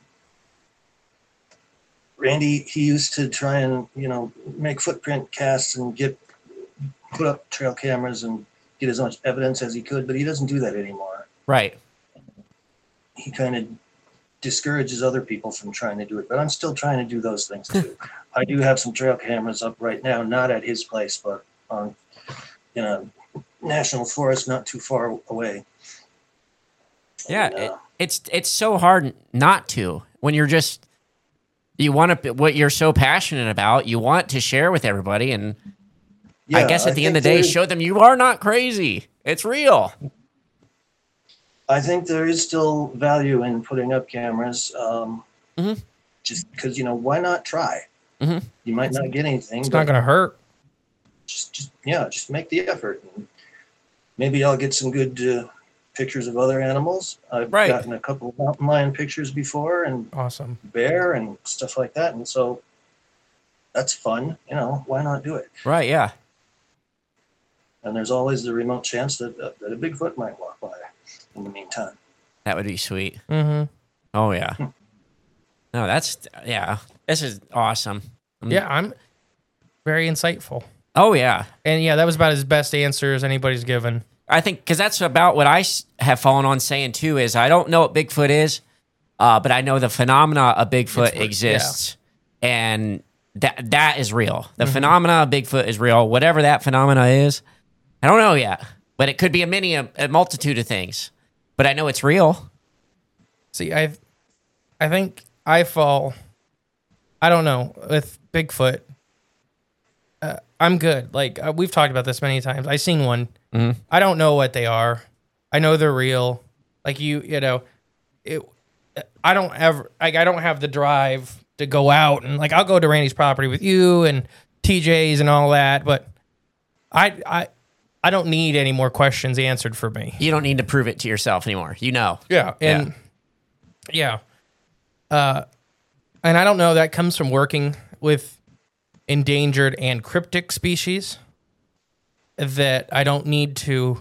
Randy, he used to try and, you know, make footprint casts and get put up trail cameras and get as much evidence as he could, but he doesn't do that anymore. Right. He kind of discourages other people from trying to do it, but I'm still trying to do those things too. I do have some trail cameras up right now, not at his place, but on in a national forest not too far away. Yeah. And, It, uh, it's it's so hard not to when you're just you want to what you're so passionate about. You want to share with everybody, and I yeah, guess at the end think of the day, there is- show them you are not crazy. It's real. I think there is still value in putting up cameras. Um, Mhm. Just because, you know, why not try? Mhm. You might not get anything. It's but not going to hurt. Just, just, yeah, just make the effort. And maybe I'll get some good uh, pictures of other animals. I've Right. gotten a couple of mountain lion pictures before and Awesome. bear and stuff like that. And so that's fun. You know, why not do it? Right, yeah. And there's always the remote chance that, uh, that a Bigfoot might walk by in the meantime. That would be sweet. Mm-hmm. Oh, yeah. No, that's, yeah. This is awesome. I'm- Yeah, I'm very insightful. Oh, yeah. And yeah, that was about as best answer as anybody's given. I think, because that's about what I s- have fallen on saying, too, is I don't know what Bigfoot is, uh, but I know the phenomena of Bigfoot It's re- exists. And that that is real. The phenomena of Bigfoot is real. Whatever that phenomena is, I don't know yet. But it could be a many, a, a multitude of things. But I know it's real. See, I, I think I fall. I don't know with Bigfoot. Uh, I'm good. Like uh, we've talked about this many times. I seen one. Mhm. I don't know what they are. I know they're real. Like you, you know, it. I don't ever like. I don't have the drive to go out and like. I'll go to Randy's property with you and T J's and all that, but I, I, I don't need any more questions answered for me. You don't need to prove it to yourself anymore. You know. Yeah, and yeah, uh, and I don't know. That comes from working with endangered and cryptic species. That I don't need to,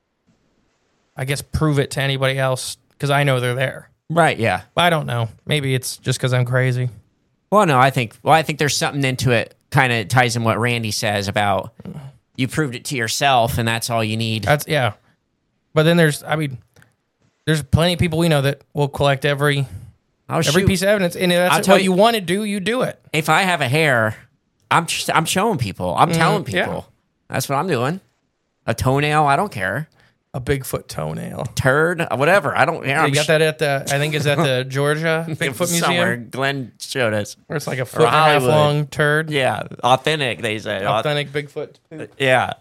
I guess, prove it to anybody else because I know they're there. Right, yeah. But I don't know. Maybe it's just because I'm crazy. Well, no, I think well, I think there's something into it. Kind of ties in what Randy says about you proved it to yourself, and that's all you need. That's yeah. But then there's, I mean, there's plenty of people we know that will collect every I'll every shoot. piece of evidence, and if I'll that's tell what you- you want to do, you do it. If I have a hair, I'm just, I'm showing people. I'm telling yeah. people. That's what I'm doing. A toenail, I don't care. A Bigfoot toenail. Turd, whatever. I don't care. You I'm got sh- that at the, I think it's at the Georgia Bigfoot somewhere. Museum, Glenn showed us. where it's like a foot and a half Hollywood. long turd. Yeah, authentic. They say. Auth- Authentic Bigfoot poop. Yeah.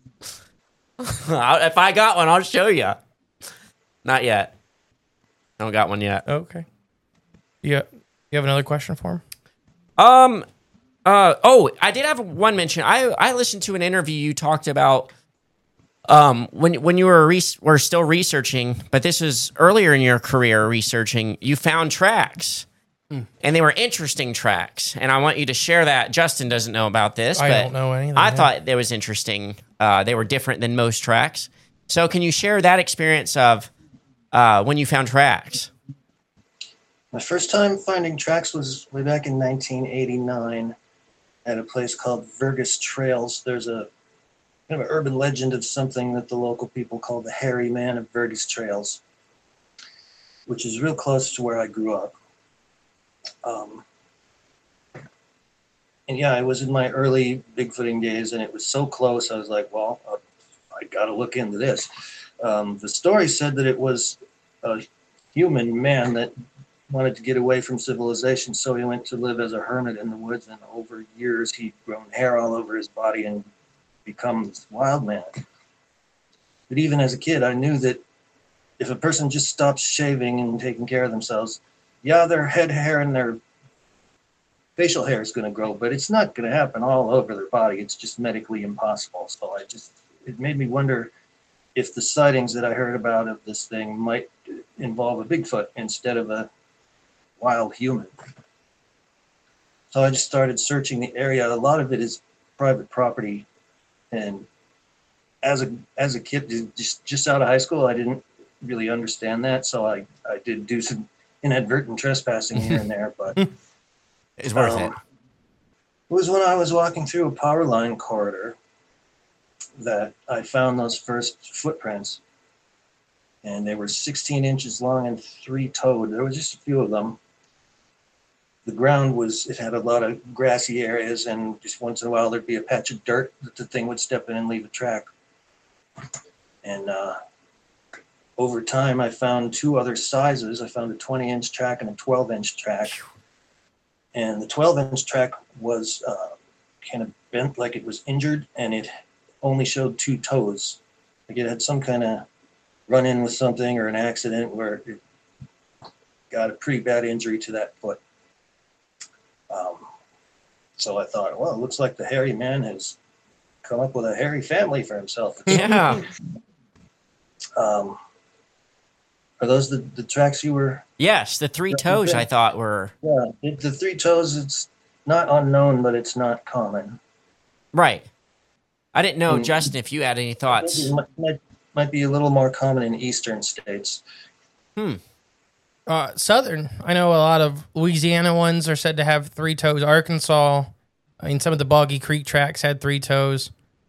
I'll- if I got one, I'll show you. Not yet. I don't got one yet. Okay. Yeah. You have another question for him? Um. Uh. Oh, I did have one mention. I I listened to an interview you talked about. Um. When when you were re- were still researching, but this was earlier in your career researching. You found tracks, and they were interesting tracks. And I want you to share that. Justin doesn't know about this. I but don't know anything, I yeah. thought it was interesting. Uh, they were different than most tracks. So can you share that experience of uh, when you found tracks? My first time finding tracks was way back in nineteen eighty-nine at a place called Vergus Trails. There's a kind of an urban legend of something that the local people call the Hairy Man of Vergus Trails, which is real close to where I grew up. Um, and yeah, I was in my early Bigfooting days, and it was so close. I was like, well, uh, I got to look into this. Um, the story said that it was a human man that wanted to get away from civilization, so he went to live as a hermit in the woods, and over years he'd grown hair all over his body and become this wild man. But even as a kid, I knew that if a person just stops shaving and taking care of themselves, yeah, their head hair and their facial hair is going to grow, but it's not going to happen all over their body. It's just medically impossible. So I just, it made me wonder if the sightings that I heard about of this thing might involve a Bigfoot instead of a wild human. So I just started searching the area. A lot of it is private property, and as a as a kid, just just out of high school, I didn't really understand that. So I I did do some inadvertent trespassing here and there, but It's worth um, it. It was when I was walking through a power line corridor that I found those first footprints. And they were sixteen inches long and three-toed. There was just a few of them. The ground was, it had a lot of grassy areas, and just once in a while there'd be a patch of dirt that the thing would step in and leave a track. And uh, over time, I found two other sizes. I found a twenty-inch track and a twelve-inch track. And the twelve-inch track was uh, kind of bent like it was injured, and it only showed two toes. Like it had some kind of run in with something or an accident where it got a pretty bad injury to that foot. Um, so I thought, well, it looks like the hairy man has come up with a hairy family for himself. Yeah. Um, are those the, the tracks you were? Yes, the three toes I thought were Yeah, it, the three toes, it's not unknown, but it's not common. right. I didn't know, Mm. Justin, if you had any thoughts. It might, might, might be a little more common in eastern states. Uh, Southern, I know a lot of Louisiana ones are said to have three toes. Arkansas, I mean, some of the Boggy Creek tracks had three toes.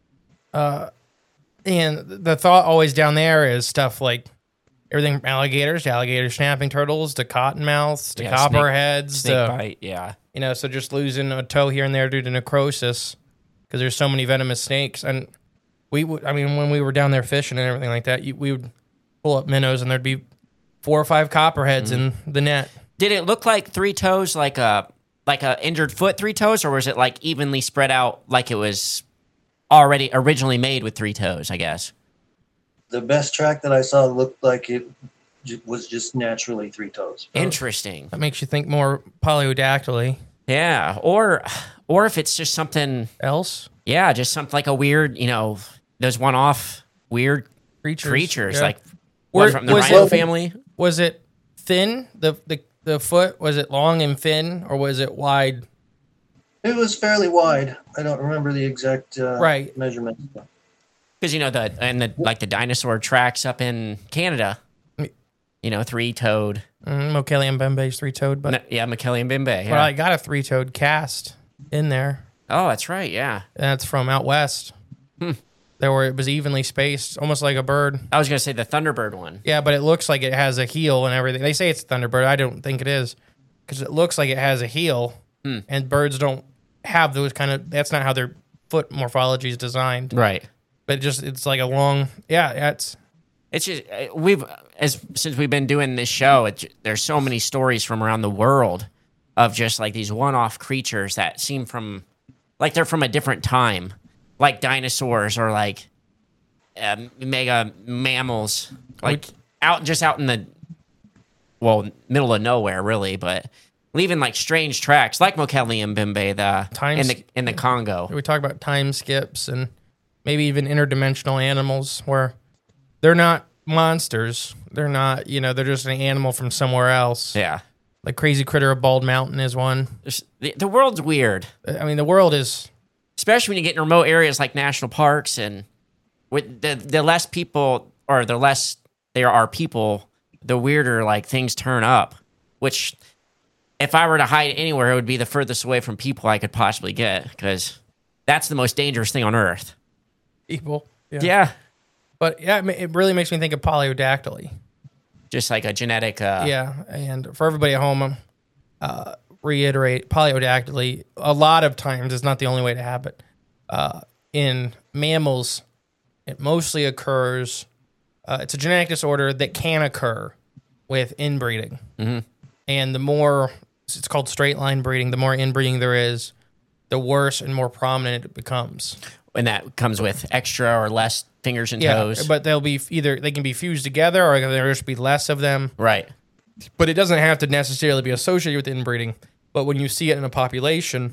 Uh, and the thought always down there is stuff like everything from alligators to alligator snapping turtles to cottonmouths to Yeah, copperheads Snake to, bite, yeah. you know, so just losing a toe here and there due to necrosis because there's so many venomous snakes. And we would, I mean, when we were down there fishing and everything like that, you, we would pull up minnows and there'd be four or five copperheads in the net. Did it look like three toes, like a like a injured foot three toes, or was it like evenly spread out, like it was already originally made with three toes? I guess. The best track that I saw looked like it j- was just naturally three toes. Interesting. That makes you think more polydactyly. Yeah, or or if it's just something, Else yeah, just something like a weird, you know, those one-off weird creatures, creatures, yeah. like Were- one from the was rhino it- family. Was it thin? The, the the foot was it long and thin, or was it wide? It was fairly wide. I don't remember the exact uh, Right. measurement. Because you know the and the like the dinosaur tracks up in Canada, you know, three-toed. Mm, Mokele and Bembe's three toed, but No, yeah, McKelly and Bimbe. Yeah. but I got a three toed cast in there. Oh, that's right. Yeah, And that's from out west. Hmm. There where it was evenly spaced, almost like a bird. I was gonna say the Thunderbird one. Yeah, but it looks like it has a heel and everything. They say it's a thunderbird. I don't think it is because it looks like it has a heel, Hmm. and birds don't have those kind of. That's not how their foot morphology is designed. Right. But just it's like a long. Yeah, that's It's just uh, we've as since we've been doing this show. It, there's so many stories from around the world of just like these one-off creatures that seem from like they're from a different time, like dinosaurs or like um, mega mammals, like out just out in the well middle of nowhere, really, but leaving like strange tracks, like Mokele and Bimbe, the Times- in the in the Congo. we talk about time skips and maybe even interdimensional animals where they're not monsters. They're not, you know, they're just an animal from somewhere else. Yeah, Like Crazy Critter of Bald Mountain is one. There's, the, the world's weird. I mean, the world is Especially when you get in remote areas like national parks, and with the the less people or the less there are people, the weirder like things turn up. Which, if I were to hide anywhere, it would be the furthest away from people I could possibly get, because that's the most dangerous thing on Earth. people. Yeah, But yeah, it ma- it really makes me think of polydactyly. just like a genetic. Uh, Yeah, and for everybody at home, uh, reiterate polydactyly. A lot of times, it's not the only way to have it. Uh, in mammals, it mostly occurs. Uh, it's a genetic disorder that can occur with inbreeding, Mm-hmm. and the more it's called straight line breeding, the more inbreeding there is, the worse and more prominent it becomes. and that comes with extra or less fingers and Yeah, toes. but they'll be either they can be fused together or there'll just be less of them. right. But it doesn't have to necessarily be associated with inbreeding. But when you see it in a population,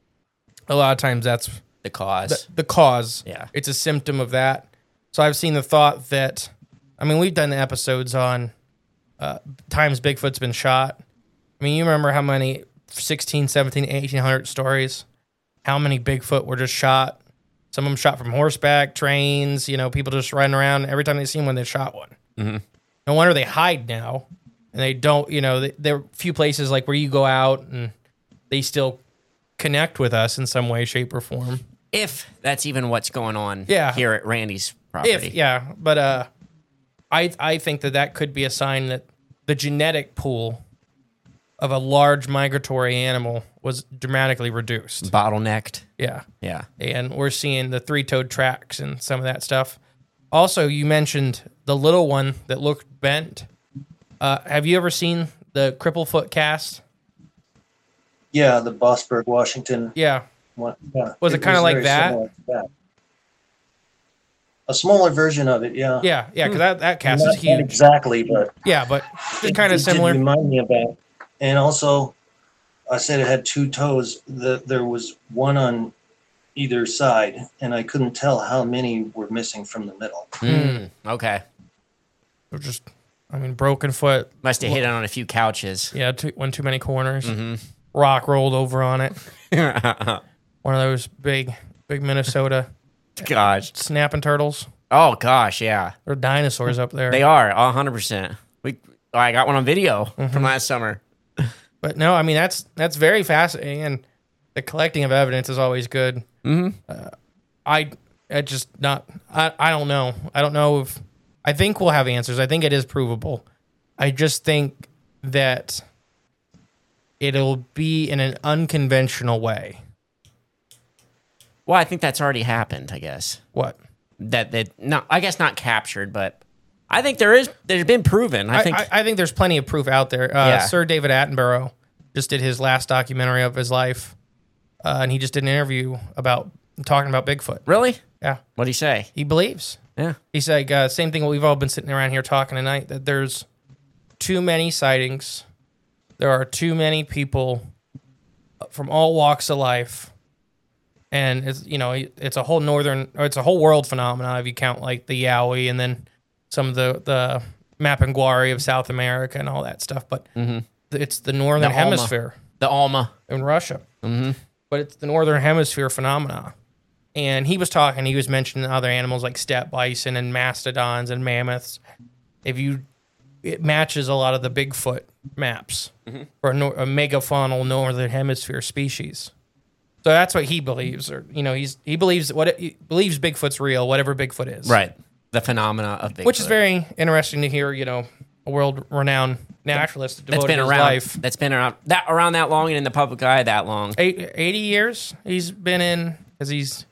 a lot of times that's The cause. the, the cause. Yeah. It's a symptom of that. So I've seen the thought that, I mean, we've done the episodes on uh, times Bigfoot's been shot. I mean, you remember how many sixteen, seventeen, eighteen hundred stories, how many Bigfoot were just shot. Some of them shot from horseback, trains, you know, people just riding around. Every time they see one, they shot one. Mhm. No wonder they hide now. And they don't, you know, they, there are a few places like where you go out and they still connect with us in some way, shape, or form. If that's even what's going on Yeah. here at Randy's property. If yeah, but uh, I I think that that could be a sign that the genetic pool of a large migratory animal was dramatically reduced. Bottlenecked. Yeah, Yeah. and we're seeing the three-toed tracks and some of that stuff. Also, you mentioned the little one that looked bent. Uh, have you ever seen the Cripplefoot cast? Yeah, the Bossburg, Washington Yeah. one. Yeah, Was it kinda like very that? similar to that? A smaller version of it, yeah. Yeah, yeah, because that, that cast Not is huge. exactly, but Yeah, but it just kind of did similar. remind me of that. And also, I said it had two toes. The, there was one on either side, and I couldn't tell how many were missing from the middle. Mm, okay. They're just, I mean, broken foot. Must have hit on a few couches. Yeah, too, one too many corners. Mm-hmm. Rock rolled over on it. One of those big, big Minnesota Gosh. snapping turtles. Oh, gosh, yeah. There are dinosaurs up there. They are, one hundred percent. We, I got one on video Mm-hmm. from last summer. But no, I mean, that's that's very fascinating. And the collecting of evidence is always good. Mm-hmm. Uh, I, I just not, I, I don't know. I don't know if, I think we'll have answers. I think it is provable. I just think that it'll be in an unconventional way. Well, I think that's already happened, I guess. What? That that not I guess not captured, but I think there is there's been proven. I, I think I, I think there's plenty of proof out there. Uh, Yeah. Sir David Attenborough just did his last documentary of his life, uh, and he just did an interview about talking about Bigfoot. really? Yeah, What'd he say? he believes. Yeah. He's like, uh, same thing what we've all been sitting around here talking tonight, that there's too many sightings. There are too many people from all walks of life. And it's, you know, it's a whole northern, or it's a whole world phenomenon if you count like the Yowie and then some of the, the Mapinguari of South America and all that stuff. But it's the northern The Alma. hemisphere The Alma. in Russia. Mm-hmm. But it's the northern hemisphere phenomena. And he was talking, he was mentioning other animals like steppe bison and mastodons and mammoths. If you, it matches a lot of the Bigfoot maps for a, nor- a megafaunal northern hemisphere species. So that's what he believes, or you know, he's he believes what it, he believes Bigfoot's real, whatever Bigfoot is, Right. The phenomena of Bigfoot. Which is very interesting to hear. You know, a world-renowned naturalist that's devoted been his around life. that's been around that around that long and in the public eye that long. Eight, eighty years he's been in, because he's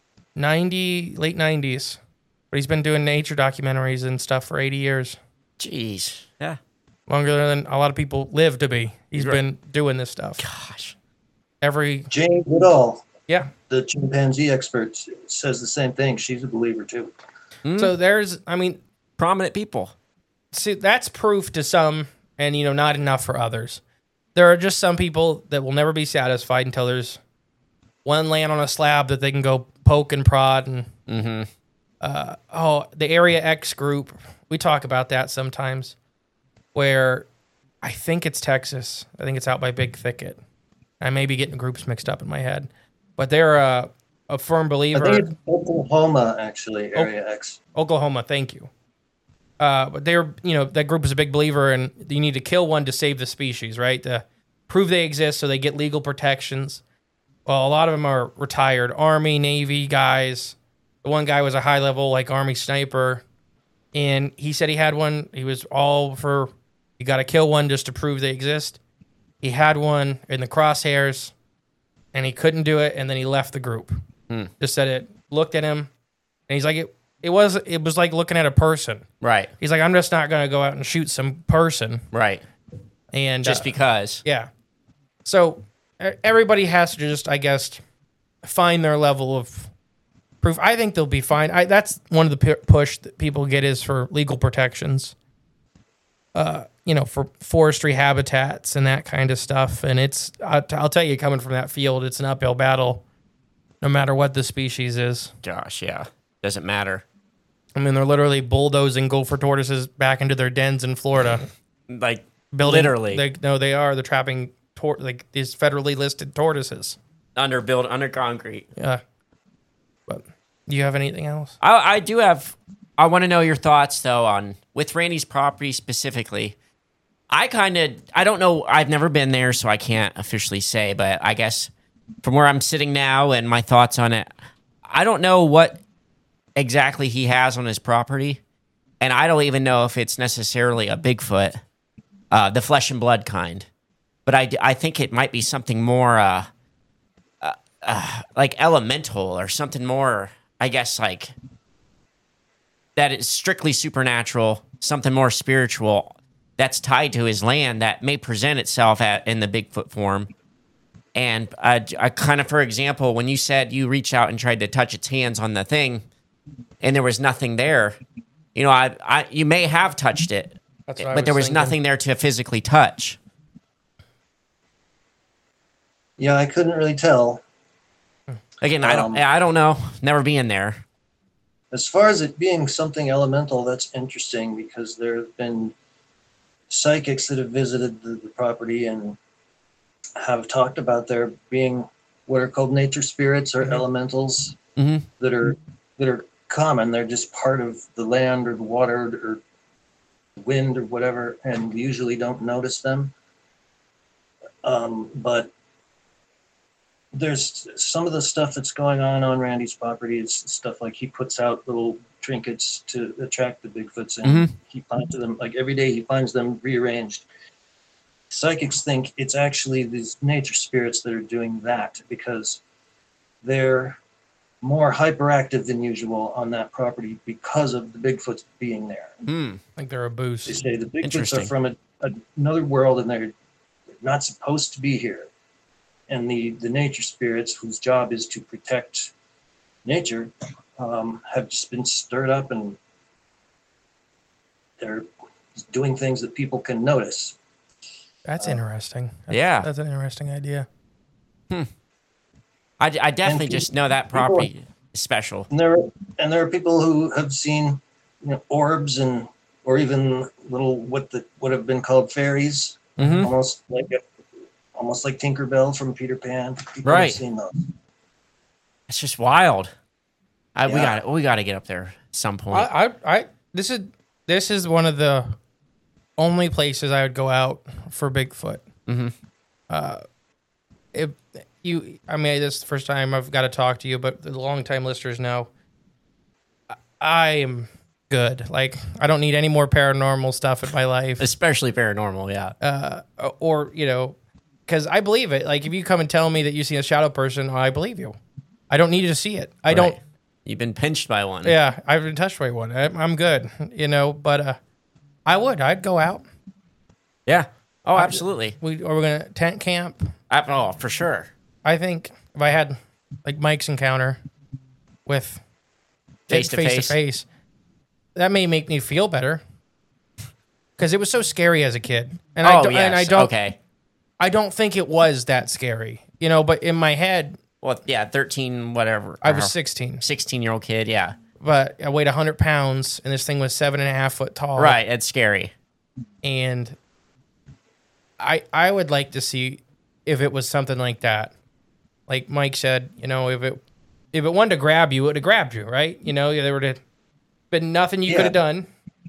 ninety, late nineties, but he's been doing nature documentaries and stuff for eighty years, Jeez. Yeah. longer than a lot of people live to be. He's been doing this stuff. Gosh. Every Jane Goodall, yeah. the chimpanzee expert, says the same thing. She's a believer too. So there's, I mean, Prominent people. see, that's proof to some, and you know, not enough for others. There are just some people that will never be satisfied until there's one laying on a slab that they can go poke and prod and. Mm-hmm. Uh, oh, the Area X group. We talk about that sometimes. Where I think it's Texas. I think it's out by Big Thicket. I may be getting groups mixed up in my head, but they're a, a firm I believer. think it's Oklahoma, actually, Area X. Oklahoma, thank you. Uh, but they're, you know, that group is a big believer in you need to kill one to save the species, right? To prove they exist so they get legal protections. Well, a lot of them are retired Army, Navy guys. The one guy was a high level, like, Army sniper. And he said he had one. He was all for, you got to kill one just to prove they exist. He had one in the crosshairs, and he couldn't do it, and then he left the group. Just said it, looked at him, and he's like, it, it was it was like looking at a person. Right. He's like, I'm just not going to go out and shoot some person. Right. And Just uh, because. yeah. So e- everybody has to just, I guess, find their level of proof. I think they'll be fine. I, that's one of the pu- push that people get is for legal protections. Uh, you know, for forestry habitats and that kind of stuff. And it's, I'll, I'll tell you, coming from that field, it's an uphill battle, no matter what the species is. Gosh, yeah. Doesn't matter. I mean, they're literally bulldozing gopher tortoises back into their dens in Florida. Like, Building, literally. They, no, they are. They're trapping tor- like these federally listed tortoises. under build under concrete. Yeah. But do you have anything else? I, I do have. I want to know your thoughts though on with Randy's property specifically. I kind of I don't know. I've never been there, so I can't officially say. But I guess from where I'm sitting now and my thoughts on it, I don't know what exactly he has on his property, and I don't even know if it's necessarily a Bigfoot, uh, the flesh and blood kind. But I, I think it might be something more uh, uh, uh, like elemental or something more. I guess like. That is strictly supernatural, something more spiritual that's tied to his land that may present itself at, in the Bigfoot form. And I, I kind of, for example, when you said you reached out and tried to touch its hands on the thing, and there was nothing there, you know, I, I you may have touched it, That's what I but there was thinking. nothing there to physically touch. Yeah, I couldn't really tell. Again, I don't, Um, I don't know. Never being there. As far as it being something elemental, that's interesting because there have been psychics that have visited the, the property and have talked about there being what are called nature spirits or Mhm. elementals Mhm. that are that are common. They're just part of the land or the water or wind or whatever, and we usually don't notice them. Um, but there's some of the stuff that's going on on Randy's property is stuff like he puts out little trinkets to attract the Bigfoots, and Mhm. he finds them like every day. He finds them rearranged. Psychics think it's actually these nature spirits that are doing that because they're more hyperactive than usual on that property because of the Bigfoots being there. Hmm. Like they're a They boost. say the Bigfoots are Interesting. from a, another world and they're not supposed to be here. And the, the nature spirits, whose job is to protect nature, um, have just been stirred up and they're doing things that people can notice. That's interesting. That's, Yeah. That's an interesting idea. I, I definitely And just know that people- property is special. And there, and there are people who have seen, you know, orbs and or even little what the what have been called fairies, Mhm. almost like a, almost like Tinkerbell from Peter Pan. People Right. have seen those. It's just wild. I, We Yeah. got we got to get up there at some point. I, I, I, this is this is one of the only places I would go out for Bigfoot. Mhm. Uh, if you, I mean, this is the first time I've got to talk to you, but the longtime listeners know I- I am good. Like, I don't need any more paranormal stuff in my life, Especially paranormal, yeah. uh, or you know, because I believe it. Like, if you come and tell me that you see a shadow person, I believe you. I don't need to see it. I don't. Right. You've been pinched by one. Yeah, I've been touched by one. I, I'm good, you know. But uh, I would. I'd go out. Yeah. Oh, absolutely. We or we're gonna tent camp. I, oh, for sure. I think if I had like Mike's encounter with Face to face. face, that may make me feel better because it was so scary as a kid, and I Oh, don't, yes. and I don't, Okay. I don't think it was that scary, you know. But in my head, Well, yeah, thirteen, whatever. I was sixteen, sixteen-year-old kid, yeah. but I weighed one hundred pounds, and this thing was seven and a half foot tall, Right, it's scary. and I I would like to see if it was something like that. Like Mike said, you know, if it if it wanted to grab you, it would have grabbed you, right? You know, there would have been nothing you Yeah. could have done.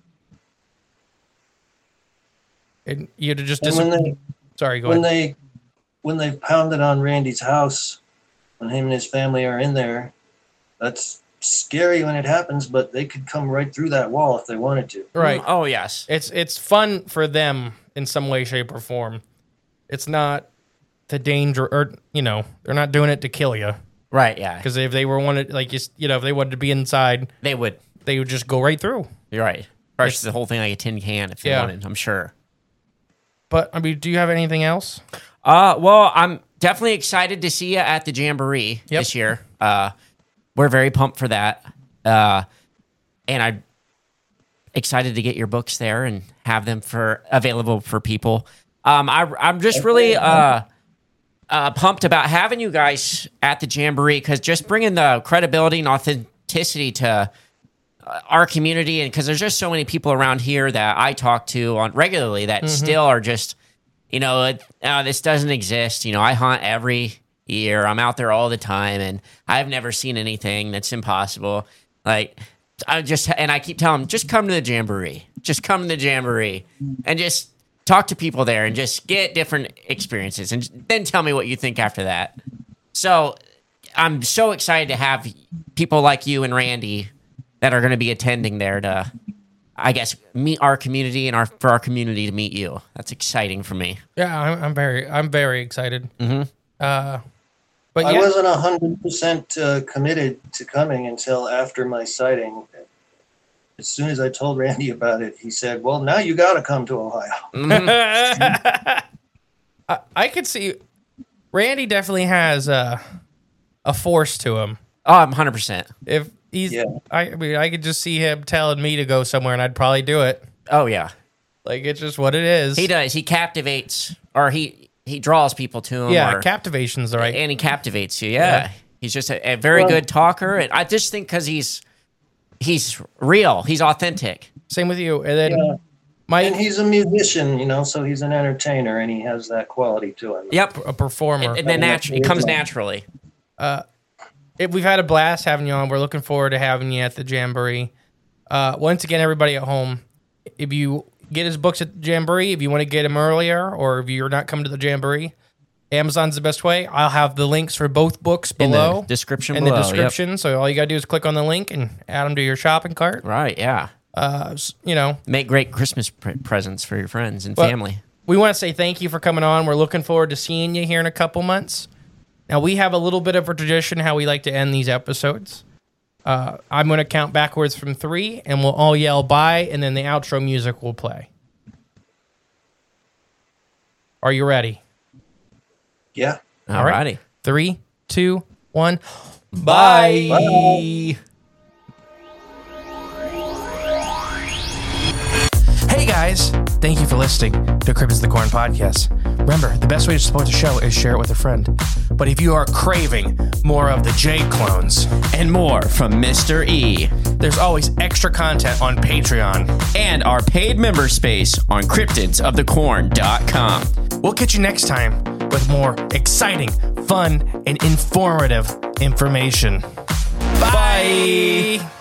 And you'd have just And dis- when they sorry, go when ahead. they when they pounded on Randy's house, when him and his family are in there, that's scary when it happens, but they could come right through that wall if they wanted to. Right. Oh, yes. It's it's fun for them in some way, shape, or form. It's not the danger, or you know, they're not doing it to kill you. Right, yeah. Because if they were wanted, like you, s- you know, if they wanted to be inside, They would. they would just go right through. You're right. Crush the whole thing like a tin can if they Yeah. wanted, I'm sure. But I mean, do you have anything else? Uh, well, I'm definitely excited to see you at the Jamboree Yep. this year. Uh, we're very pumped for that. Uh, and I'm excited to get your books there and have them for available for people. Um, I, I'm just really uh, uh, pumped about having you guys at the Jamboree because just bringing the credibility and authenticity to uh, our community, and because there's just so many people around here that I talk to on regularly that still are just, you know, it, uh, this doesn't exist. You know, I hunt every year. I'm out there all the time, and I've never seen anything that's impossible. Like, I just, and I keep telling them, just come to the Jamboree. Just come to the Jamboree and just talk to people there and just get different experiences, and then tell me what you think after that. So I'm so excited to have people like you and Randy that are going to be attending there to, I guess, meet our community and our for our community to meet you. That's exciting for me. Yeah, I'm, I'm very, I'm very excited. Mm-hmm. Uh, but I yeah, wasn't a hundred percent uh, committed to coming until after my sighting. As soon as I told Randy about it, he said, "Well, now you got to come to Ohio." I, I could see Randy definitely has a a force to him. Oh, I'm one hundred percent. If he's. Yeah. I, I mean, I could just see him telling me to go somewhere, and I'd probably do it. Oh yeah, Like it's just what it is. he does. He captivates, or he he draws people to him. Yeah, or, captivation's the right. and he captivates you. Yeah, Yeah. he's just a, a very Well- good talker, and I just think because he's he's real, he's authentic. Same with you. And then Yeah. my And he's a musician, you know, so he's an entertainer, and he has that quality to him. Yep, a performer. and, and then Yeah. naturally, it comes naturally. It- we've had a blast having you on. We're looking forward to having you at the Jamboree. Uh, once again, everybody at home, if you get his books at the Jamboree, if you want to get them earlier, or if you're not coming to the Jamboree, Amazon's the best way. I'll have the links for both books In the below description in below, the yep. description. So all you gotta do is click on the link and add them to your shopping cart. Right? Yeah, Uh, s- you know, make great Christmas pre- presents for your friends and Well, family. we want to say thank you for coming on. We're looking forward to seeing you here in a couple months. Now, we have a little bit of a tradition how we like to end these episodes. Uh, I'm going to count backwards from three, and we'll all yell bye, and then the outro music will play. Are you ready? Yeah. All righty. Three, two, one. Bye. Bye. Hey guys, thank you for listening to Cryptids of the Corn podcast. Remember, the best way to support the show is share it with a friend. But if you are craving more of the J clones, And more from Mister E there's always extra content on Patreon. and our paid member space on cryptids of the corn dot com. We'll catch you next time with more exciting, fun, and informative information. Bye.